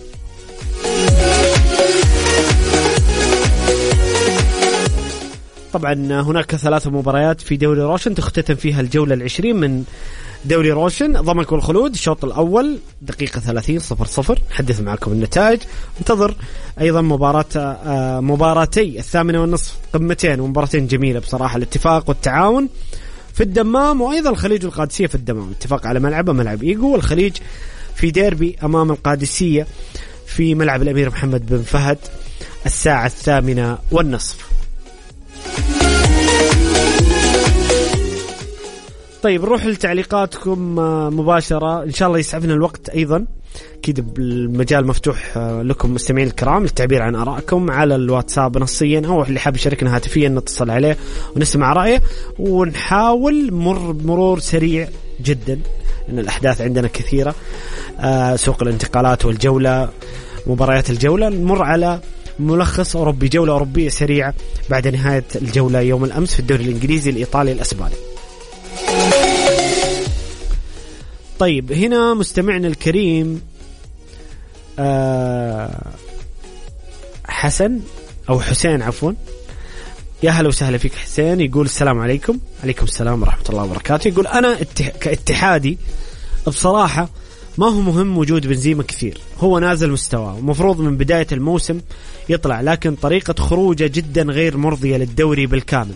طبعا هناك ثلاث مباريات في دوري روشن تختتم فيها الجولة العشرين من دوري روشن. ضمك والخلود الشوط الأول دقيقة ثلاثين صفر صفر، حدث معكم النتائج. انتظر أيضا مباراة مباراتي الثامنة والنصف، قمتين ومباراتين جميلة بصراحة، الاتفاق والتعاون في الدمام، وأيضا الخليج والقادسية في الدمام. اتفاق على ملعبه ملعب إيجو، والخليج في ديربي أمام القادسية في ملعب الأمير محمد بن فهد الساعة الثامنة والنصف. طيب نروح لتعليقاتكم مباشرة، إن شاء الله يسعفنا الوقت. أيضا أكيد المجال مفتوح لكم مستمعين الكرام للتعبير عن آرائكم على الواتساب نصيا، أو اللي حاب يشاركنا هاتفيا نتصل عليه ونسمع رأيه، ونحاول مر مرور سريع جدا لأن الأحداث عندنا كثيرة. آه سوق الانتقالات والجولة، مباريات الجولة، نمر على ملخص أوروبي، جولة أوروبية سريعة بعد نهاية الجولة يوم الأمس في الدوري الإنجليزي، الإيطالي، الأسباني. طيب هنا مستمعنا الكريم آه حسن أو حسين عفوا، يا هلا وسهلا فيك حسين. يقول السلام عليكم. عليكم السلام ورحمة الله وبركاته. يقول أنا كاتحادي بصراحة ما هو مهم وجود بنزيما كثير، هو نازل مستواه ومفروض من بداية الموسم يطلع، لكن طريقة خروجه جدا غير مرضية للدوري بالكامل.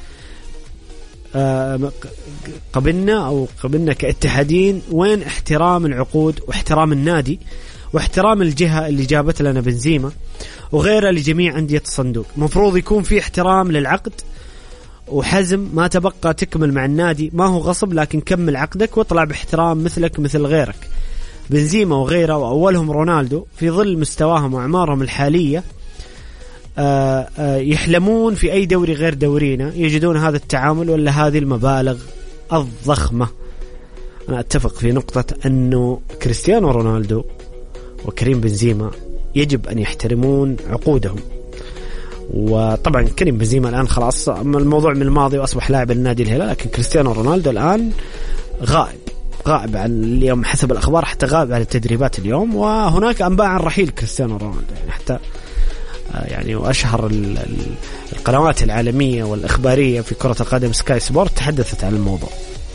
آه قبلنا أو قبلنا كاتحادين وين احترام العقود واحترام النادي واحترام الجهة اللي جابت لنا بنزيما وغيرها لجميع أندية الصندوق. مفروض يكون في احترام للعقد وحزم، ما تبقى تكمل مع النادي، ما هو غصب، لكن كمل عقدك واطلع باحترام مثلك مثل غيرك. بنزيما وغيره وأولهم رونالدو في ظل مستواهم وأعمارهم الحالية آآ آآ يحلمون في أي دوري غير دورينا يجدون هذا التعامل ولا هذه المبالغ الضخمة. أنا أتفق في نقطة أنه كريستيانو رونالدو وكريم بنزيما يجب أن يحترمون عقودهم، وطبعا كريم بنزيما الآن خلاص الموضوع من الماضي وأصبح لاعب النادي الهلال، لكن كريستيانو رونالدو الآن غائب غائب عن اليوم حسب الأخبار، حتى غائب عن التدريبات اليوم، وهناك أنباء عن رحيل كريستيانو رونالدو، يعني حتى يعني وأشهر القنوات العالمية والإخبارية في كرة القدم سكاي سبورت تحدثت عن الموضوع.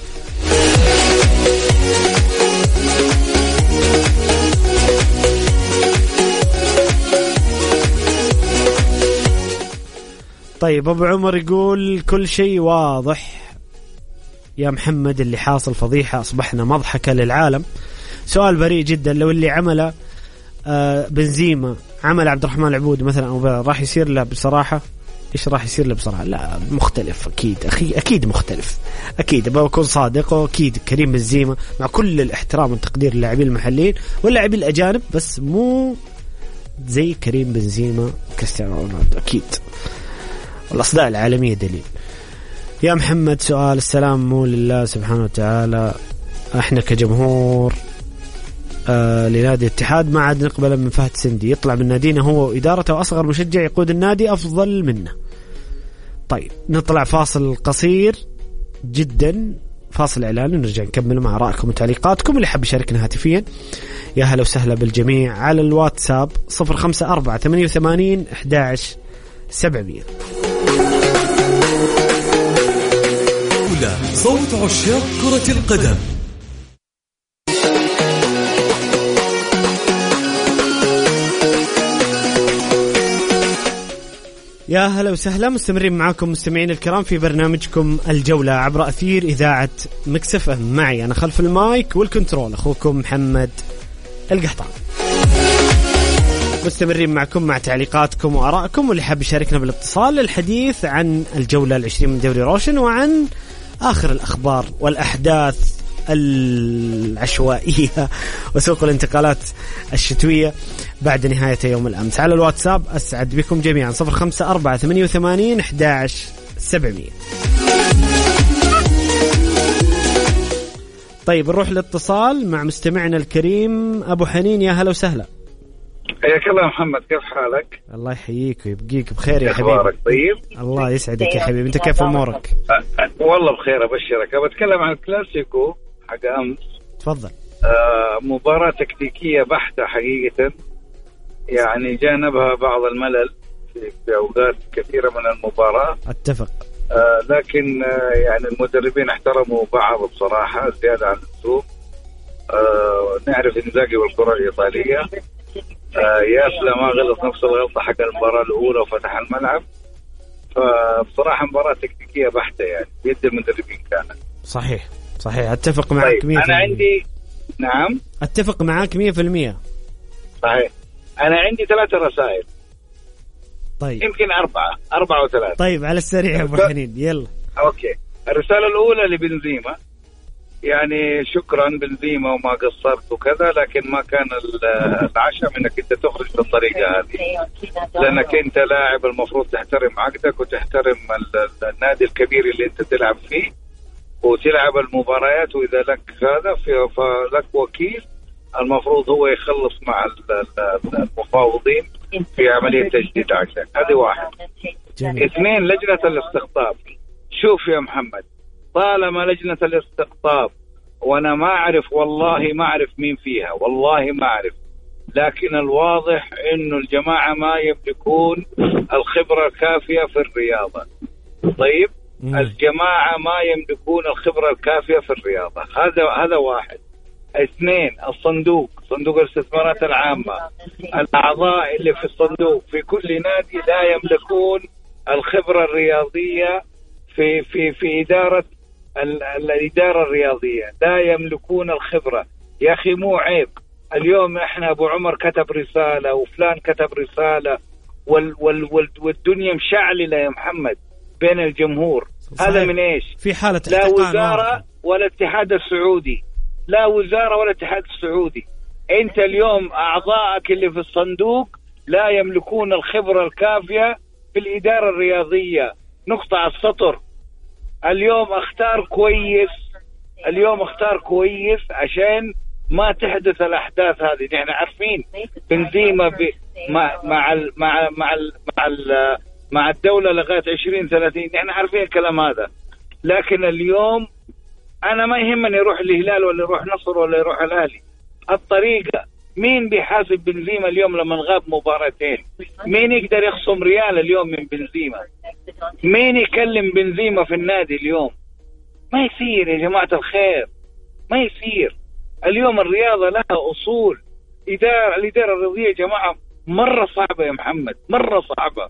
طيب أبو عمر يقول كل شيء واضح يا محمد، اللي حاصل فضيحة، أصبحنا مضحكة للعالم. سؤال بريء جدا، لو اللي عمله آه بنزيما عمل عبد الرحمن العبود مثلا أو راح يصير له بصراحة؟ إيش راح يصير له بصراحة؟ لا مختلف أكيد، أخي أكيد مختلف أكيد، بكون صادق. وأكيد كريم بنزيما مع كل الاحترام والتقدير للاعبين المحليين واللاعبين الأجانب، بس مو زي كريم بنزيما وكريستيانو رونالدو أكيد، الأصداء العالمية دليل. يا محمد سؤال، السلام مو لله سبحانه وتعالى، احنا كجمهور آه لنادي الاتحاد ما عاد نقبل من فهد سندي، يطلع من نادينا هو وإدارته وأصغر مشجع يقود النادي أفضل منه. طيب نطلع فاصل قصير جدا، فاصل إعلان، ونرجع نكمل مع آرائكم وتعليقاتكم. اللي حب يشاركنا هاتفيا يا هلا وسهلا بالجميع على الواتساب صفر خمسة أربعة ثمانية وثمانين أحد عشر سبعمية. صوت عشاق كرة القدم. يا هلا وسهلا، مستمرين معاكم مستمعين الكرام في برنامجكم الجولة عبر أثير إذاعة ميكس إف إم. معي أنا خلف المايك والكنترول أخوكم محمد القحطان. مستمرين معكم مع تعليقاتكم وآرائكم، واللي حاب يشاركنا بالاتصال للحديث عن الجولة العشرين من دوري روشن وعن آخر الأخبار والأحداث العشوائية وسوق الانتقالات الشتوية بعد نهاية يوم الأمس. على الواتساب أسعد بكم جميعا صفر خمسة أربعة ثمانية وثمانين أحد عشر سبعمية. طيب نروح الاتصال مع مستمعنا الكريم أبو حنين. يا هلا وسهلا. حياك الله محمد، كيف حالك؟ الله يحييك ويبقيك بخير يا حبيبي. أخبارك طيب؟ الله يسعدك يا حبيبي، أنت كيف أمورك؟ أه أه والله بخير أبشرك. أبتكلم عن الكلاسيكو حق أمس. تفضل. آه مباراة تكتيكية بحتة حقيقة، يعني جانبها بعض الملل في, في أوقات كثيرة من المباراة. أتفق. آه لكن آه يعني المدربين احترموا بعض بصراحة زيادة عن اللزوم. آه نعرف إنزاغي والكرة الإيطالية، آه ياسلا ما غلط نفس الغلطة حق المباراة الأولى وفتح الملعب. فبصراحة مباراة تكتيكية بحتة يعني بيد المدربين كانت. صحيح صحيح أتفق معك. طيب أنا عندي نعم أتفق معك مية في المية. صحيح. أنا عندي ثلاثة رسائل. طيب يمكن أربعة أربعة وثلاثة. طيب على السريع يا أبو حنين يلا. أوكي. الرسالة الأولى لبنزيما، يعني شكرا بنزيما وما قصرت وكذا، لكن ما كان العشاء منك انت تخرج بالطريقه هذه، لانك انت لاعب المفروض تحترم عقدك وتحترم النادي الكبير اللي انت تلعب فيه وتلعب المباريات، واذا لك هذا فلك وكيل المفروض هو يخلص مع المفاوضين في عمليه تجديد عقدك. هذه واحد. جميل. اثنين، لجنه الاستقطاب. شوف يا محمد، طالما لجنة الاستقطاب وأنا ما أعرف والله ما أعرف مين فيها والله ما أعرف، لكن الواضح إنه الجماعة ما يملكون الخبرة الكافية في الرياضة. طيب مم. الجماعة ما يملكون الخبرة الكافية في الرياضة. هذا هذا واحد. اثنين، الصندوق، صندوق الاستثمارات العامة، الأعضاء اللي في الصندوق في كل نادي لا يملكون الخبرة الرياضية في في في إدارة الإدارة الرياضية، لا يملكون الخبرة. يا أخي مو عيب. اليوم إحنا أبو عمر كتب رسالة وفلان كتب رسالة وال وال وال والدنيا مشعللة يا محمد بين الجمهور. صحيح. هذا من إيش؟ في حالة لا وزارة ولا الاتحاد السعودي، لا وزارة ولا الاتحاد السعودي. أنت اليوم أعضائك اللي في الصندوق لا يملكون الخبرة الكافية في الإدارة الرياضية. نقطة على السطر. اليوم اختار كويس، اليوم اختار كويس عشان ما تحدث الأحداث هذه. نحن عارفين بنزيما ب... مع مع ال... مع مع ال... مع ال... مع الدولة لغاية عشرين ثلاثين، نحن عارفين الكلام هذا. لكن اليوم أنا ما يهمني يروح الهلال ولا يروح نصر ولا يروح الأهلي. الطريقة مين بيحاسب بنزيما اليوم لما غاب مباراتين؟ مين يقدر يخصم ريال اليوم من بنزيما؟ مين يكلم بنزيما في النادي اليوم؟ ما يصير يا جماعة الخير، ما يصير. اليوم الرياضة لها أصول. إدارة الإدارة الرياضية يا جماعة مرة صعبة يا محمد، مرة صعبة.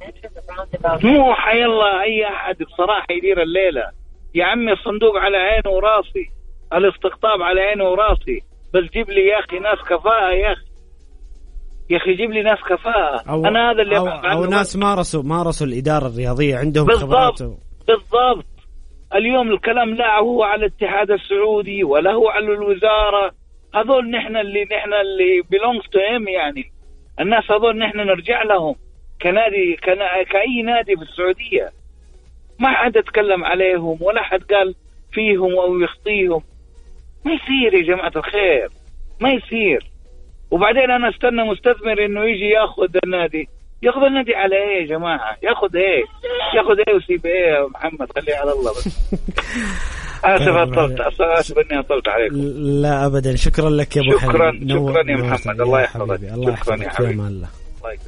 مو حيالله أي أحد بصراحة يدير الليلة. يا عمي الصندوق على عينه وراسي، الاستقطاب على عينه وراسي، بس جيب لي يا أخي ناس كفاءة يا أخي. يا أخي جيب لي ناس كفاءة. أنا هذا اللي أو, أو ناس مارسوا مارسوا الإدارة الرياضية عندهم خبرات. بالضبط. اليوم الكلام لا هو على الاتحاد السعودي ولا هو على الوزارة. هذول نحن اللي نحن اللي belongs to him، يعني الناس هذول نحن نرجع لهم كنادي كنا كأي نادي في السعودية. ما حد يتكلم عليهم ولا حد قال فيهم أو يخطيهم. ما يصير يا جماعة الخير، ما يصير. وبعدين أنا استنى مستثمر إنه يجي يأخذ النادي. يأخذ النادي على إيه يا جماعة؟ يأخذ إيه؟ يأخذ إيه وسيب إيه يا محمد؟ خليه على الله بس. آسف أطلت، آسف إني أطلت عليكم. لا أبدا، شكرا لك يا أبو حنين. شكرا شكرا يا محمد، الله يحفظك. الله يحفظك يا حبيبي. الله الله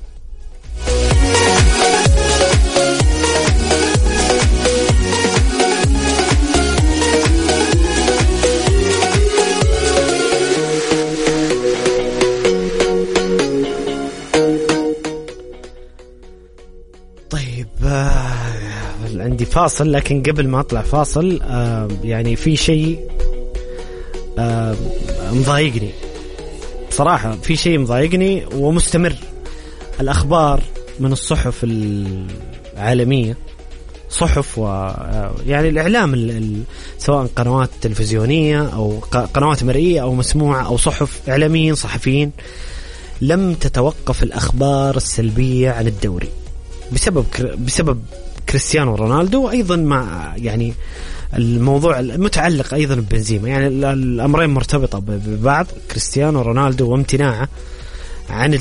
عندي فاصل، لكن قبل ما أطلع فاصل آه يعني في شيء آه مضايقني بصراحة، في شيء مضايقني ومستمر. الأخبار من الصحف العالمية، صحف و يعني الإعلام ال... ال... سواء قنوات تلفزيونية أو قنوات مرئية أو مسموعة أو صحف إعلاميين صحفيين، لم تتوقف الأخبار السلبية عن الدوري بسبب بسبب كريستيانو رونالدو، وأيضا مع يعني الموضوع المتعلق أيضا ببنزيما. يعني الأمرين مرتبطة ببعض، كريستيانو رونالدو وامتناعه عن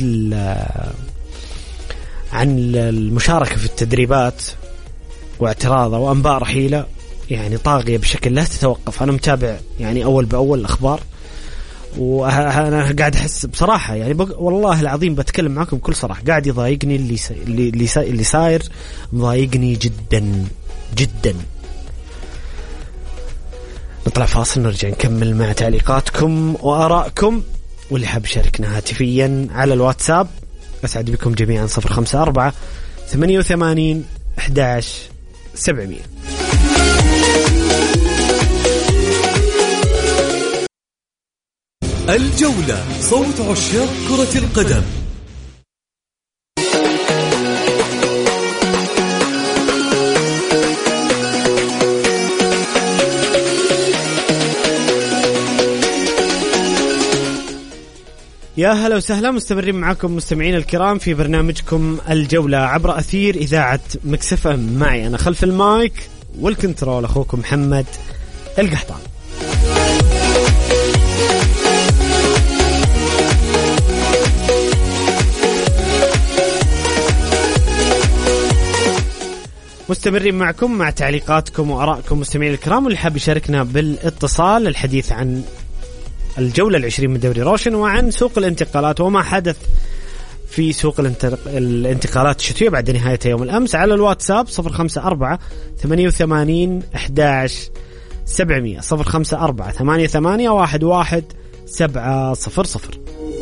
عن المشاركة في التدريبات واعتراضه وأنباء رحيله يعني طاغية بشكل لا تتوقف. أنا متابع يعني أول بأول الأخبار، وانا قاعد احس بصراحه يعني والله العظيم بتكلم معكم بكل صراحه قاعد يضايقني اللي سا... اللي اللي, سا... اللي صاير مضايقني جدا جدا. نطلع فاصل نرجع نكمل مع تعليقاتكم وآرائكم، واللي حاب يشاركنا هاتفيا على الواتساب أسعد بكم جميعا صفر خمسة أربعة ثمانية وثمانين أحد عشر سبعمية. الجولة صوت عشاق كرة القدم. يا هلا وسهلا، مستمرين معكم مستمعين الكرام في برنامجكم الجولة عبر أثير إذاعة ميكس إف إم. معي أنا خلف المايك والكنترول أخوكم محمد القحطان. مستمرين معكم مع تعليقاتكم وآرائكم مستمعين الكرام، واللي حاب يشاركنا بالاتصال الحديث عن الجولة العشرين من دوري روشن وعن سوق الانتقالات وما حدث في سوق الانتقالات الشتوية بعد نهاية يوم الأمس على الواتساب صفر خمسة أربعة ثمانية وثمانين أحد عشر سبعمية صفر خمسة أربعة ثمانية ثمانية واحد واحد سبعة صفر صفر.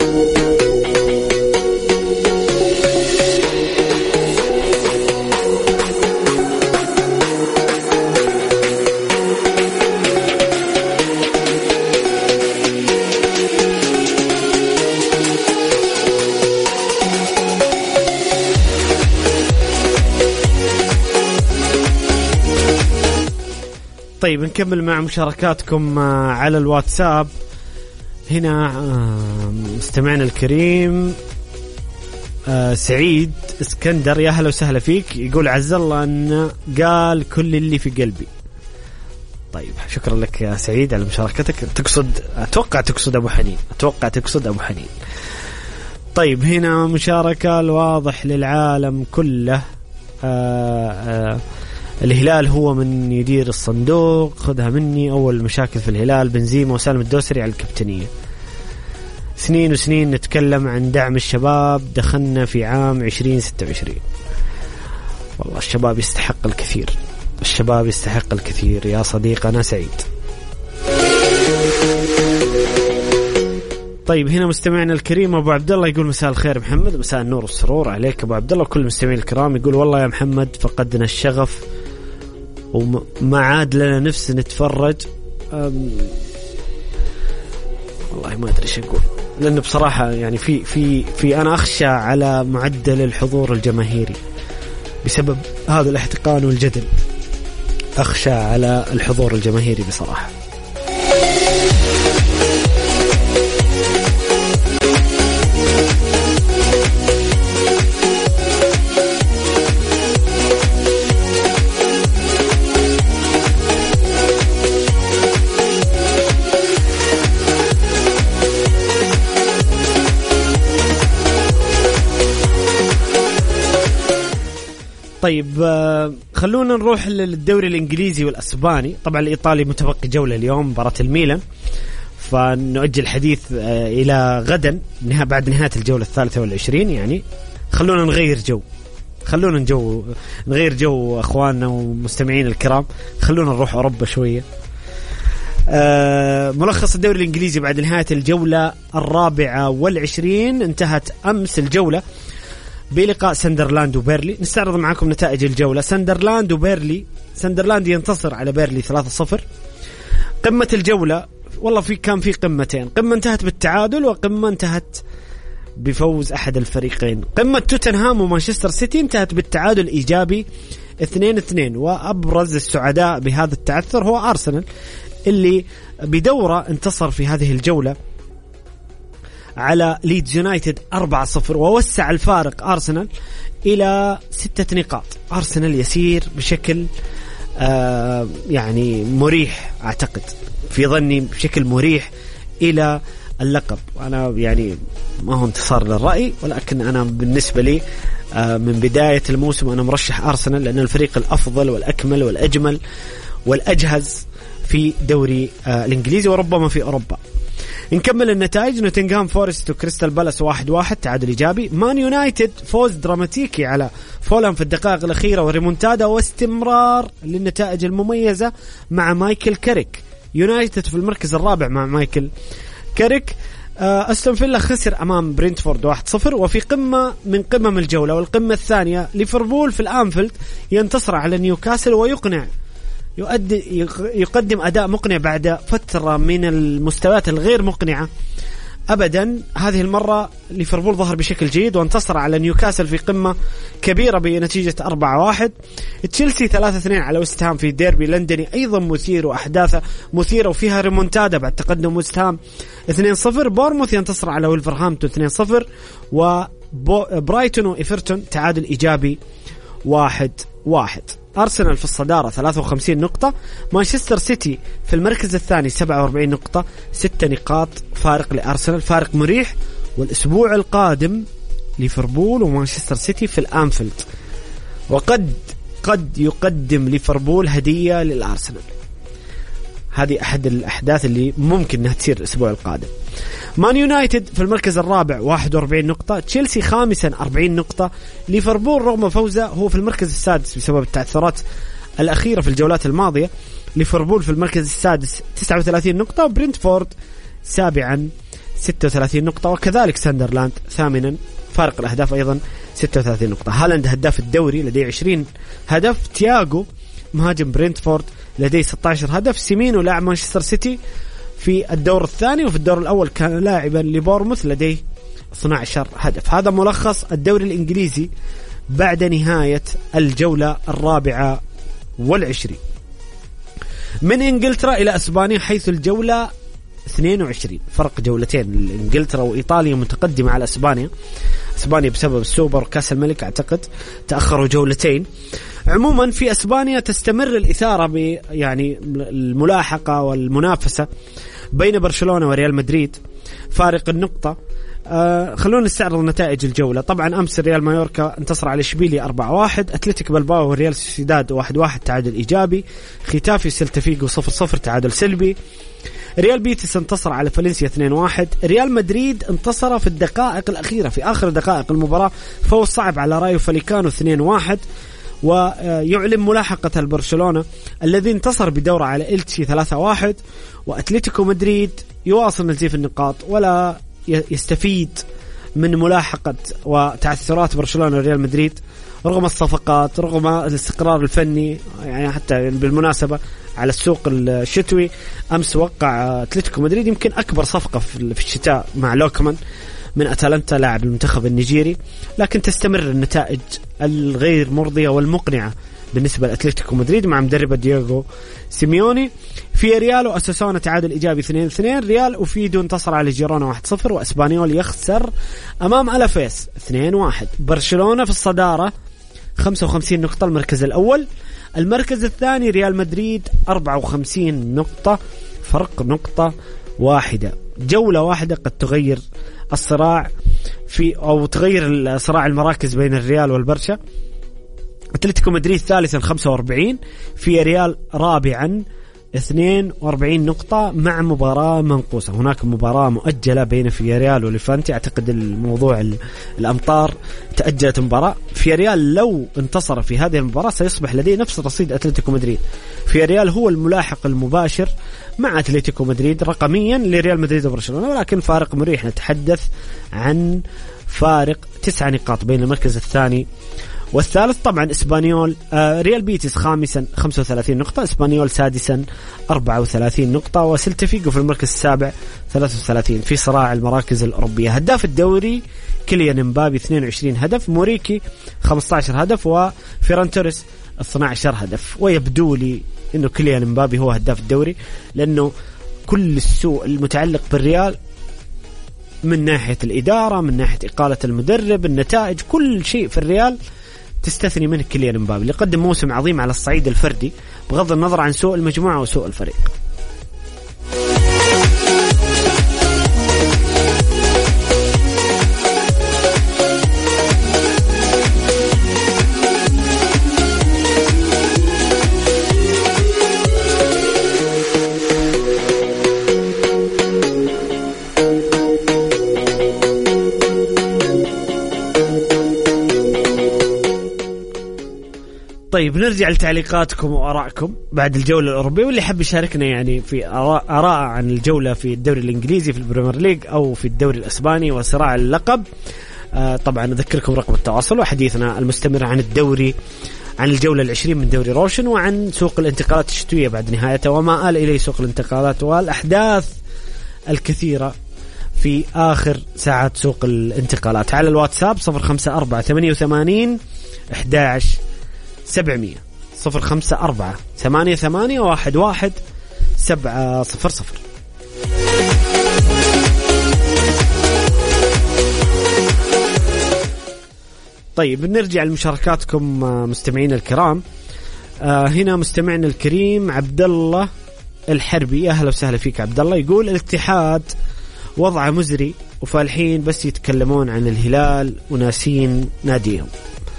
طيب نكمل مع مشاركاتكم على الواتساب. هنا مستمعنا الكريم سعيد اسكندر، يا هلا وسهلا فيك، يقول عز الله أن قال كل اللي في قلبي. طيب شكرا لك يا سعيد على مشاركتك. تقصد أتوقع تقصد أبو حنين أتوقع تقصد أبو حنين. طيب هنا مشاركة الواضح للعالم كله. آآ آآ الهلال هو من يدير الصندوق، خذها مني. أول مشاكل في الهلال بنزيما وسالم الدوسري على الكابتنية. سنين وسنين نتكلم عن دعم الشباب، دخلنا في عام عشرين ستة وعشرين. والله الشباب يستحق الكثير، الشباب يستحق الكثير يا صديقنا سعيد. طيب هنا مستمعنا الكريم أبو عبد الله يقول مساء الخير محمد، مساء النور والسرور عليك أبو عبد الله وكل المستمعين الكرام. يقول والله يا محمد فقدنا الشغف وما عاد لنا نفس نتفرج. والله ما أدري إيش أقول، لأنه بصراحة يعني في في في أنا أخشى على معدل الحضور الجماهيري بسبب هذا الاحتقان والجدل. أخشى على الحضور الجماهيري بصراحة. طيب خلونا نروح للدوري الإنجليزي والأسباني. طبعا الإيطالي متبقي جولة اليوم مباراة الميلان، فنؤجل الحديث إلى غدا بعد نهاية الجولة الثالثة والعشرين. يعني خلونا نغير جو خلونا نجو نغير جو أخواننا ومستمعين الكرام، خلونا نروح أوروبا شوية. ملخص الدوري الإنجليزي بعد نهاية الجولة الرابعة والعشرين، انتهت أمس الجولة بلقاء ساندرلاند وبيرلي. نستعرض معكم نتائج الجولة. ساندرلاند وبيرلي، ساندرلاند ينتصر على بيرلي ثلاثة صفر. قمة الجولة والله في كان في قمتين، قمة انتهت بالتعادل وقمة انتهت بفوز أحد الفريقين. قمة توتنهام ومانشستر سيتي انتهت بالتعادل إيجابي اثنين اثنين، وأبرز السعداء بهذا التعثر هو أرسنال اللي بدورة انتصر في هذه الجولة على ليدز يونايتد أربعة صفر، ووسع الفارق أرسنال إلى ستة نقاط. أرسنال يسير بشكل آه يعني مريح، أعتقد في ظني بشكل مريح إلى اللقب. أنا يعني ما هو انتصار للرأي، ولكن أنا بالنسبة لي آه من بداية الموسم أنا مرشح أرسنال، لأن الفريق الأفضل والأكمل والأجمل والأجهز في دوري آه الإنجليزي وربما في أوروبا. نكمل النتائج. نوتنغهام فورست وكريستال بالاس واحد واحد تعادل إيجابي. مان يونايتد فوز دراماتيكي على فولهام في الدقائق الأخيرة وريمونتادا واستمرار للنتائج المميزة مع مايكل كاريك. يونايتد في المركز الرابع مع مايكل كاريك. أستون فيلا خسر أمام برينتفورد واحد صفر. وفي قمة من قمم الجولة والقمة الثانية ليفربول في الأنفيلد ينتصر على نيوكاسل ويقنع يؤدي يقدم أداء مقنع بعد فترة من المستويات الغير مقنعة أبدا. هذه المرة ليفربول ظهر بشكل جيد وانتصر على نيوكاسل في قمة كبيرة بنتيجة أربعة واحد. تشيلسي ثلاثة اثنين على وست هام في ديربي لندني أيضا مثير وأحداثه مثيرة وفيها ريمونتادا بعد تقدم وست هام اثنين صفر. بورموث ينتصر على ويلفرهامبتون اثنين صفر. وبرايتون وإيفرتون تعادل إيجابي واحد واحد. أرسنال في الصدارة ثلاثة وخمسين نقطة. مانشستر سيتي في المركز الثاني سبعة وأربعين نقطة. ستة نقاط فارق لأرسنال، فارق مريح. والأسبوع القادم ليفربول ومانشستر سيتي في الأنفيلد، وقد قد يقدم ليفربول هدية للأرسنال. هذه أحد الأحداث اللي ممكن أنها تصير الأسبوع القادم. مان يونايتد في المركز الرابع واحد وأربعين نقطة. تشيلسي خامسا أربعين نقطة. ليفربول رغم فوزه هو في المركز السادس بسبب التعثرات الأخيرة في الجولات الماضية. ليفربول في المركز السادس تسعة وثلاثين نقطة. وبرينتفورد سابعا ستة وثلاثين نقطة. وكذلك ساندرلاند ثامنا، فارق الأهداف أيضا ستة وثلاثين نقطة. هالاند هداف الدوري لديه عشرين هدف. تياغو مهاجم برينتفورد لديه ستة عشر هدف. سيمينو لاعب مانشستر سيتي في الدور الثاني، وفي الدور الأول كان لاعبا لبورموث لديه اثنا عشر هدف. هذا ملخص الدوري الإنجليزي بعد نهاية الجولة الرابعة والعشرين. من إنجلترا إلى أسبانيا حيث الجولة اثنين وعشرين، فرق جولتين. إنجلترا وإيطاليا متقدمة على أسبانيا. أسبانيا بسبب السوبر وكاس الملك أعتقد تأخروا جولتين. عموما في أسبانيا تستمر الإثارة ب يعني الملاحقة والمنافسة بين برشلونة وريال مدريد فارق النقطة. آه خلونا نستعرض نتائج الجولة. طبعا أمس ريال مايوركا انتصر على إشبيليا أربعة واحد. أتلتيك بلباو والريال سوسيداد واحد واحد تعادل إيجابي. ختافي سيلتا فيغو صفر صفر تعادل سلبي. ريال بيتس انتصر على فالنسيا اثنين واحد. ريال مدريد انتصر في الدقائق الأخيرة في آخر دقائق المباراة فوز صعب على رايو فاليكانو اثنين واحد. ويعلن ملاحقة البرشلونة الذي انتصر بدورة على إلتشي ثلاثة واحد. وأتلتيكو مدريد يواصل نزيف النقاط ولا يستفيد من ملاحقة وتعثرات برشلونة وريال مدريد رغم الصفقات، رغم الاستقرار الفني. يعني حتى بالمناسبة على السوق الشتوي أمس وقع أتلتيكو مدريد يمكن أكبر صفقة في الشتاء مع لوكمان من أتلانتا لاعب المنتخب النيجيري. لكن تستمر النتائج الغير مرضية والمقنعة بالنسبة لأتلتيكو مدريد مع مدرب دييغو سيميوني. في ريال وأساسونا تعادل إيجابي اثنين اثنين. ريال أوفيدو انتصر على جيرونا واحد صفر. وأسبانيول يخسر أمام ألافيس اثنين واحد. برشلونة في الصدارة خمسة وخمسين نقطة المركز الأول. المركز الثاني ريال مدريد أربعة وخمسين نقطة، فرق نقطة واحدة. جولة واحدة قد تغير الصراع في أو تغير صراع المراكز بين الريال والبرشا. أتلتيكو مدريد ثالثا خمسة وأربعين. في ريال رابعا اثنين وأربعين نقطة مع مباراة منقوصة. هناك مباراة مؤجلة بين فياريال وليفانتي، أعتقد الموضوع الأمطار تأجلت مباراة. فياريال لو انتصر في هذه المباراة سيصبح لديه نفس رصيد أتلتيكو مدريد. فياريال هو الملاحق المباشر مع أتلتيكو مدريد رقميا لريال مدريد وبرشلونة، ولكن فارق مريح. نتحدث عن فارق تسع نقاط بين المركز الثاني والثالث. طبعا اسبانيول آه ريال بيتس خامسا خمسة وثلاثين نقطة. اسبانيول سادسا أربعة وثلاثين نقطة. وسيلتا فيغو في المركز السابع ثلاثة وثلاثين في صراع المراكز الأوروبية. هداف الدوري كيليان امبابي اثنين وعشرين هدف. موريكي خمسة عشر هدف. وفيران توريس اثني عشر هدف. ويبدو لي انه كيليان امبابي هو هداف الدوري لانه كل السوء المتعلق بالريال من ناحية الإدارة، من ناحية إقالة المدرب، النتائج، كل شيء في الريال تستثني منه كيليان امبابي اللي قدم موسم عظيم على الصعيد الفردي بغض النظر عن سوء المجموعة وسوء الفريق. طيب نرجع لتعليقاتكم وآرائكم بعد الجولة الأوروبية، واللي حب يشاركنا يعني في آراء عن الجولة في الدوري الإنجليزي في البريمير ليج أو في الدوري الإسباني وصراع اللقب. آه طبعا أذكركم رقم التواصل وحديثنا المستمر عن الدوري، عن الجولة العشرين من دوري روشن، وعن سوق الانتقالات الشتوية بعد نهايته وما آل إليه سوق الانتقالات والأحداث الكثيرة في آخر ساعات سوق الانتقالات على الواتساب صفر خمسة أربعة ثمانية وثمانين أحد عشر سبعمية صفر خمسة أربعة ثمانية ثمانية واحد واحد سبعة صفر صفر. طيب نرجع لمشاركاتكم مستمعين الكرام. آه هنا مستمعنا الكريم عبد الله الحربي، أهلا وسهلا فيك عبد الله. يقول الاتحاد وضعه مزري وفالحين بس يتكلمون عن الهلال وناسين ناديهم.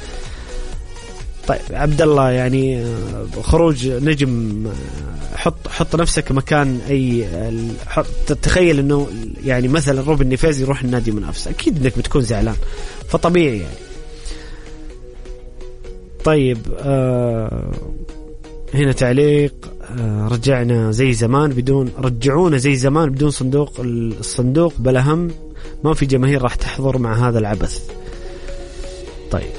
طيب عبد الله يعني خروج نجم، حط حط نفسك مكان اي، تتخيل انه يعني مثلا روبن نيفيز يروح النادي منافس، اكيد انك بتكون زعلان، فطبيعي يعني. طيب آه هنا تعليق، آه رجعنا زي زمان بدون رجعونا زي زمان بدون صندوق الصندوق بلا هم، ما في جماهير راح تحضر مع هذا العبث. طيب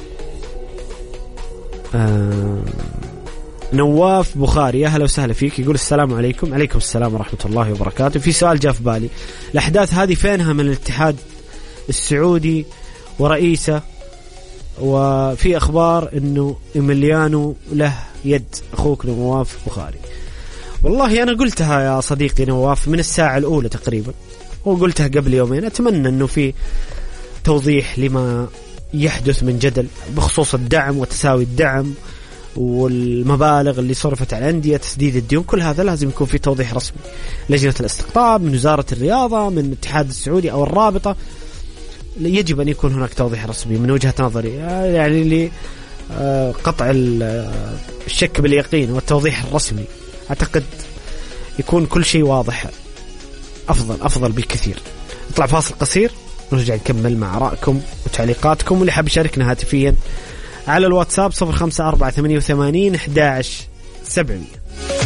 آه نواف بخاري، أهلا وسهلا فيك. يقول السلام عليكم. عليكم السلام ورحمة الله وبركاته. في سؤال جاء في بالي، الأحداث هذه فينها من الاتحاد السعودي ورئيسه؟ وفي أخبار أنه إيميليانو له يد، أخوك نواف بخاري. والله أنا قلتها يا صديقي نواف من الساعة الأولى تقريبا، وقلتها قبل يومين. أتمنى أنه في توضيح لما يحدث من جدل بخصوص الدعم وتساوي الدعم والمبالغ اللي صرفت على الأندية، تسديد الديون، كل هذا لازم يكون في توضيح رسمي. لجنة الاستقطاب من وزارة الرياضة من الاتحاد السعودي أو الرابطة، يجب أن يكون هناك توضيح رسمي من وجهة نظري، يعني لقطع الشك باليقين والتوضيح الرسمي. أعتقد يكون كل شيء واضح، أفضل أفضل بكثير. نطلع فاصل قصير ونرجع نكمل مع آرائكم وتعليقاتكم، واللي حاب يشاركنا هاتفيا على الواتساب صفر خمسة أربعة ثمانية وثمانين أحد عشر سبعمية.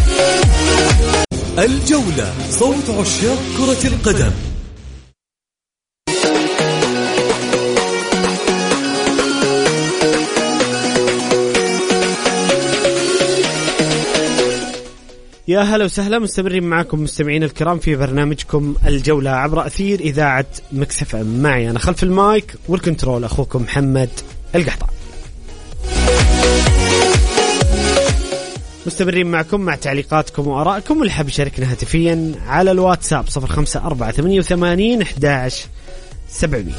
الجولة، صوت عشاق كرة القدم. يا هلا وسهلا، مستمرين معكم مستمعين الكرام في برنامجكم الجولة عبر أثير إذاعة مكس اف ام. معي أنا خلف المايك والكنترول أخوكم محمد القحطان. مستمرين معكم مع تعليقاتكم وآرائكم، واللي حاب يشاركنا هاتفيا على الواتساب صفر خمسة أربعة ثمانية وثمانين أحد عشر سبعمية.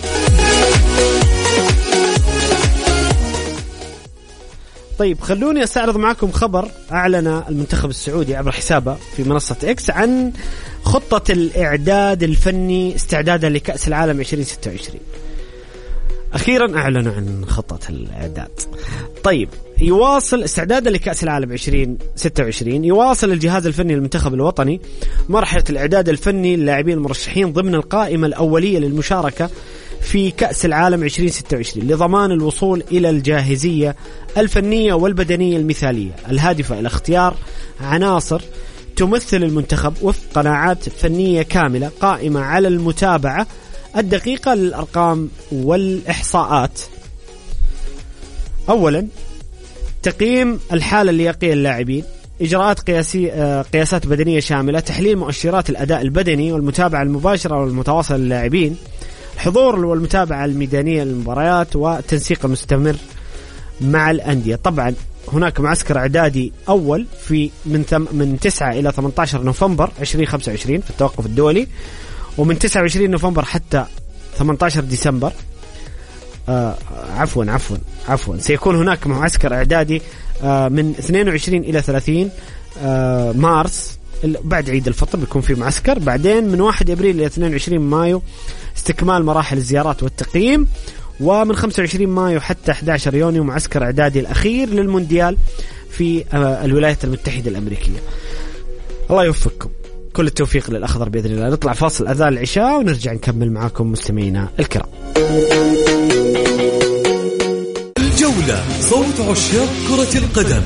طيب خلوني أستعرض معكم خبر أعلن المنتخب السعودي عبر حسابه في منصة إكس عن خطة الإعداد الفني استعدادا لكأس العالم عشرين ستة وعشرين. أخيرا أعلنوا عن خطة الإعداد. طيب يواصل استعدادا لكأس العالم عشرين ستة وعشرين، يواصل الجهاز الفني للمنتخب الوطني مرحلة الإعداد الفني للاعبين المرشحين ضمن القائمة الأولية للمشاركة في كأس العالم عشرين ستة وعشرين لضمان الوصول إلى الجاهزية الفنية والبدنية المثالية الهادفة إلى اختيار عناصر تمثل المنتخب وفق قناعات فنية كاملة قائمة على المتابعة الدقيقة للأرقام والإحصاءات. أولا تقييم الحالة اللياقية للاعبين، إجراءات قياسي قياسات بدنية شاملة، تحليل مؤشرات الأداء البدني والمتابعة المباشرة والمتواصلة للاعبين، الحضور والمتابعة الميدانية للمباريات، والتنسيق المستمر مع الأندية. طبعا هناك معسكر إعدادي أول في من ثم من تسعة إلى ثمانية عشر نوفمبر عشرين خمسة وعشرين في التوقف الدولي، ومن تسعة وعشرين نوفمبر حتى ثمانية عشر ديسمبر آه عفوا عفوا عفوا سيكون هناك معسكر إعدادي آه من اثنين وعشرين إلى ثلاثين آه مارس بعد عيد الفطر بيكون في معسكر. بعدين من واحد أبريل إلى اثنين وعشرين مايو استكمال مراحل الزيارات والتقييم، ومن خمسة وعشرين مايو حتى أحد عشر يونيو معسكر إعدادي الأخير للمونديال في آه الولايات المتحدة الأمريكية. الله يوفقكم، كل التوفيق للأخضر بإذن الله. نطلع فاصل أذان العشاء ونرجع نكمل معكم مستمعينا الكرام. الجولة، صوت صوت عشاق كرة القدم.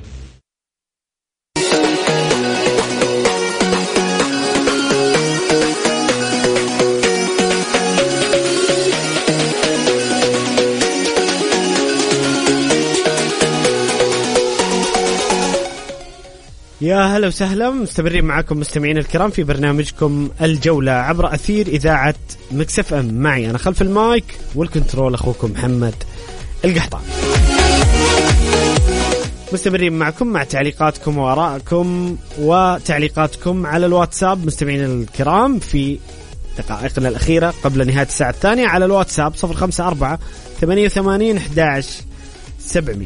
يا هلا وسهلا، مستمرين معكم مستمعين الكرام في برنامجكم الجولة عبر أثير إذاعة ميكس إف إم. معي أنا خلف المايك والكنترول أخوكم محمد القحطان. مستمرين معكم مع تعليقاتكم وآرائكم وتعليقاتكم على الواتساب مستمعين الكرام في دقائقنا الأخيرة قبل نهاية الساعة الثانية على الواتساب صفر خمسة أربعة ثمانية وثمانين أحد عشر سبعمية.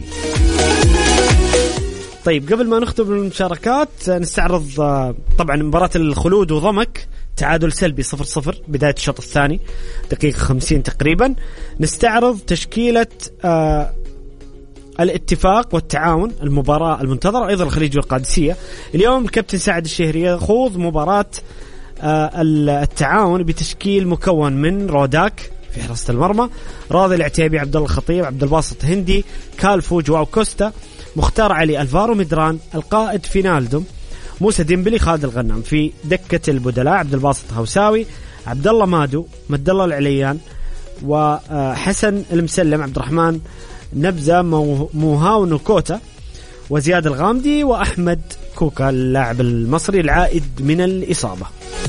طيب قبل ما نختم المشاركات نستعرض طبعا مباراة الخلود وضمك تعادل سلبي صفر صفر بداية الشوط الثاني دقيقة خمسين تقريبا. نستعرض تشكيلة آه الاتفاق والتعاون المباراة المنتظرة، أيضا الخليج والقادسية. اليوم الكابتن سعد الشهري يخوض مباراة آه التعاون بتشكيل مكون من روداك في حراسة المرمى، راضي العتيبي، عبد الله الخطيب، عبد الباسط هندي، كالفو، جواو كوستا، مختار علي، الفارو مدران، القائد فينالدوم، موسى ديمبلي، خالد الغنام. في دكة البدلاء عبد الباسط هوساوي، عبد الله مادو، مد الله العليان، وحسن المسلم، عبد الرحمن نبزة، موهاو نوكوتا، وزياد الغامدي، وأحمد كوكا اللاعب المصري العائد من الإصابة.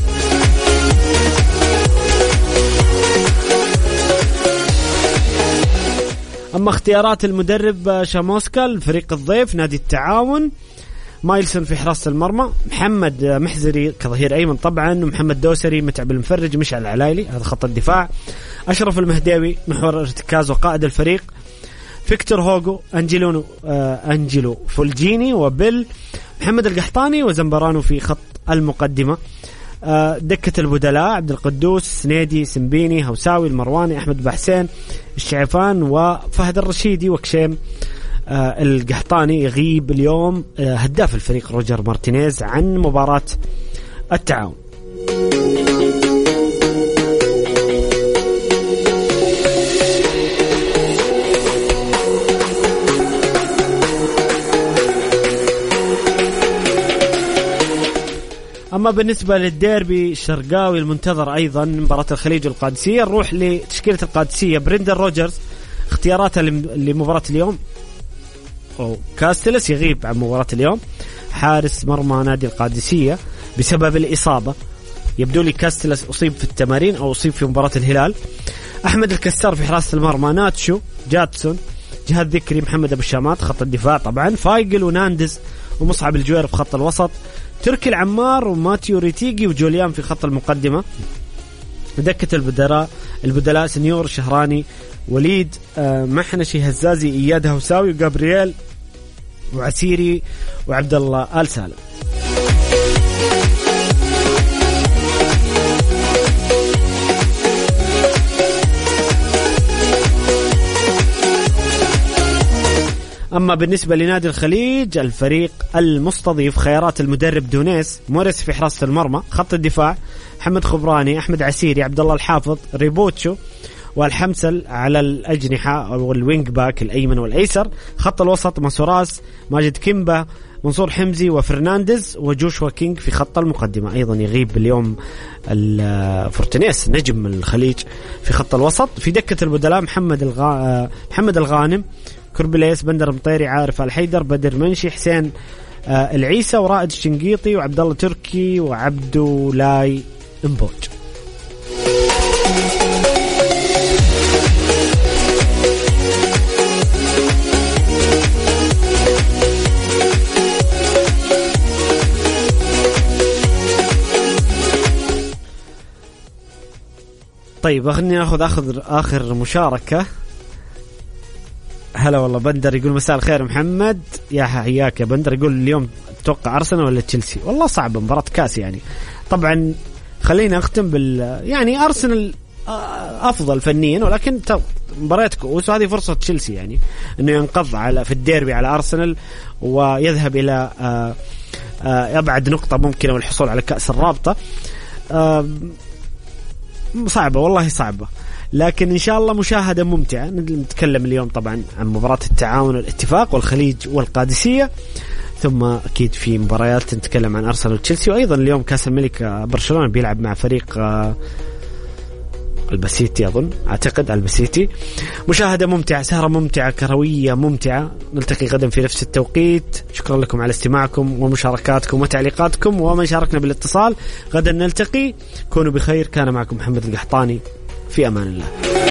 أما اختيارات المدرب شاموسكا الفريق الضيف نادي التعاون، مايلسون في حراسة المرمى، محمد محزري كظهير أيمن طبعا، ومحمد دوسري، متعب المفرج، مشعل العلايلي، هذا خط الدفاع، أشرف المهداوي محور ارتكاز وقائد الفريق، فيكتور هوغو، أنجلو آه أنجلو فولجيني، وبيل، محمد القحطاني وزنبرانو في خط المقدمة. دكة البدلاء عبد القدوس، سنيدي، سمبيني، هوساوي، المرواني، أحمد بحسين، الشعفان، وفهد الرشيدي، وكشيم. القحطاني يغيب اليوم هداف الفريق روجر مارتينيز عن مباراة التعاون. أما بالنسبة للديربي الشرقاوي المنتظر أيضا مباراة الخليج والقادسية، نروح لتشكيلة القادسية. بريندن روجرز اختياراتها لمباراة اليوم، أو كاستلس يغيب عن مباراة اليوم، حارس مرمى نادي القادسية بسبب الإصابة، يبدو لي كاستلس أصيب في التمارين أو أصيب في مباراة الهلال. أحمد الكسار في حراسة المرمى، ناتشو، جاتسون، جهاد ذكري، محمد أبو الشامات خط الدفاع طبعا، فايقل وناندز ومصعب الجوير في خط الوسط، تركي العمار وماتيو ريتيجي وجوليان في خط المقدمة. دكة البدلاء البدلاء سنيور، شهراني، وليد، آه محنشي، هزازي، إياد هوساوي، وجابرييل، وعسيري، وعبد الله آل سالم. أما بالنسبة لنادي الخليج الفريق المستضيف، خيارات المدرب دونيس، موريس في حراسة المرمى، خط الدفاع محمد خبراني، أحمد عسيري، عبد الله الحافظ، ريبوتشو، والحمسل على الأجنحة أو الوينج باك الأيمن والأيسر، خط الوسط مسوراس، ماجد كيمبا، منصور حمزي، وفرنانديز، وجوشوا كينج في خط المقدمة. أيضا يغيب اليوم الفورتينيس نجم الخليج في خط الوسط. في دكة البدلاء محمد الغا... محمد الغانم، كربليس، بندر مطيري، عارف الحيدر، بدر منشي، حسين آه العيسى، ورائد الشنقيطي، وعبد الله تركي، وعبدو لاي امبوج. طيب خليني ناخذ اخذ اخر مشاركة. هلا والله بندر يقول مساء الخير محمد، يا حياك يا بندر. يقول اليوم تتوقع أرسنال ولا تشيلسي؟ والله صعبة مباراة كاس يعني. طبعا خلينا أختم بال يعني أرسنال أفضل فنيا، ولكن مباراة كؤوس، وهذه فرصة تشيلسي يعني إنه ينقض على في الديربي على أرسنال ويذهب إلى أبعد نقطة ممكنة والحصول على كأس الرابطة. صعبة والله صعبة، لكن إن شاء الله مشاهدة ممتعة. نتكلم اليوم طبعا عن مباراة التعاون والاتفاق والخليج والقادسية، ثم أكيد في مباريات نتكلم عن أرسنال وتشيلسي، وأيضا اليوم كأس الملك برشلونة بيلعب مع فريق البسيتي، أظن أعتقد البسيتي. مشاهدة ممتعة، سهرة ممتعة، كروية ممتعة. نلتقي غدا في نفس التوقيت. شكرا لكم على استماعكم ومشاركاتكم وتعليقاتكم ومن شاركنا بالاتصال. غدا نلتقي، كونوا بخير. كان معكم محمد القحطاني، في أمان الله.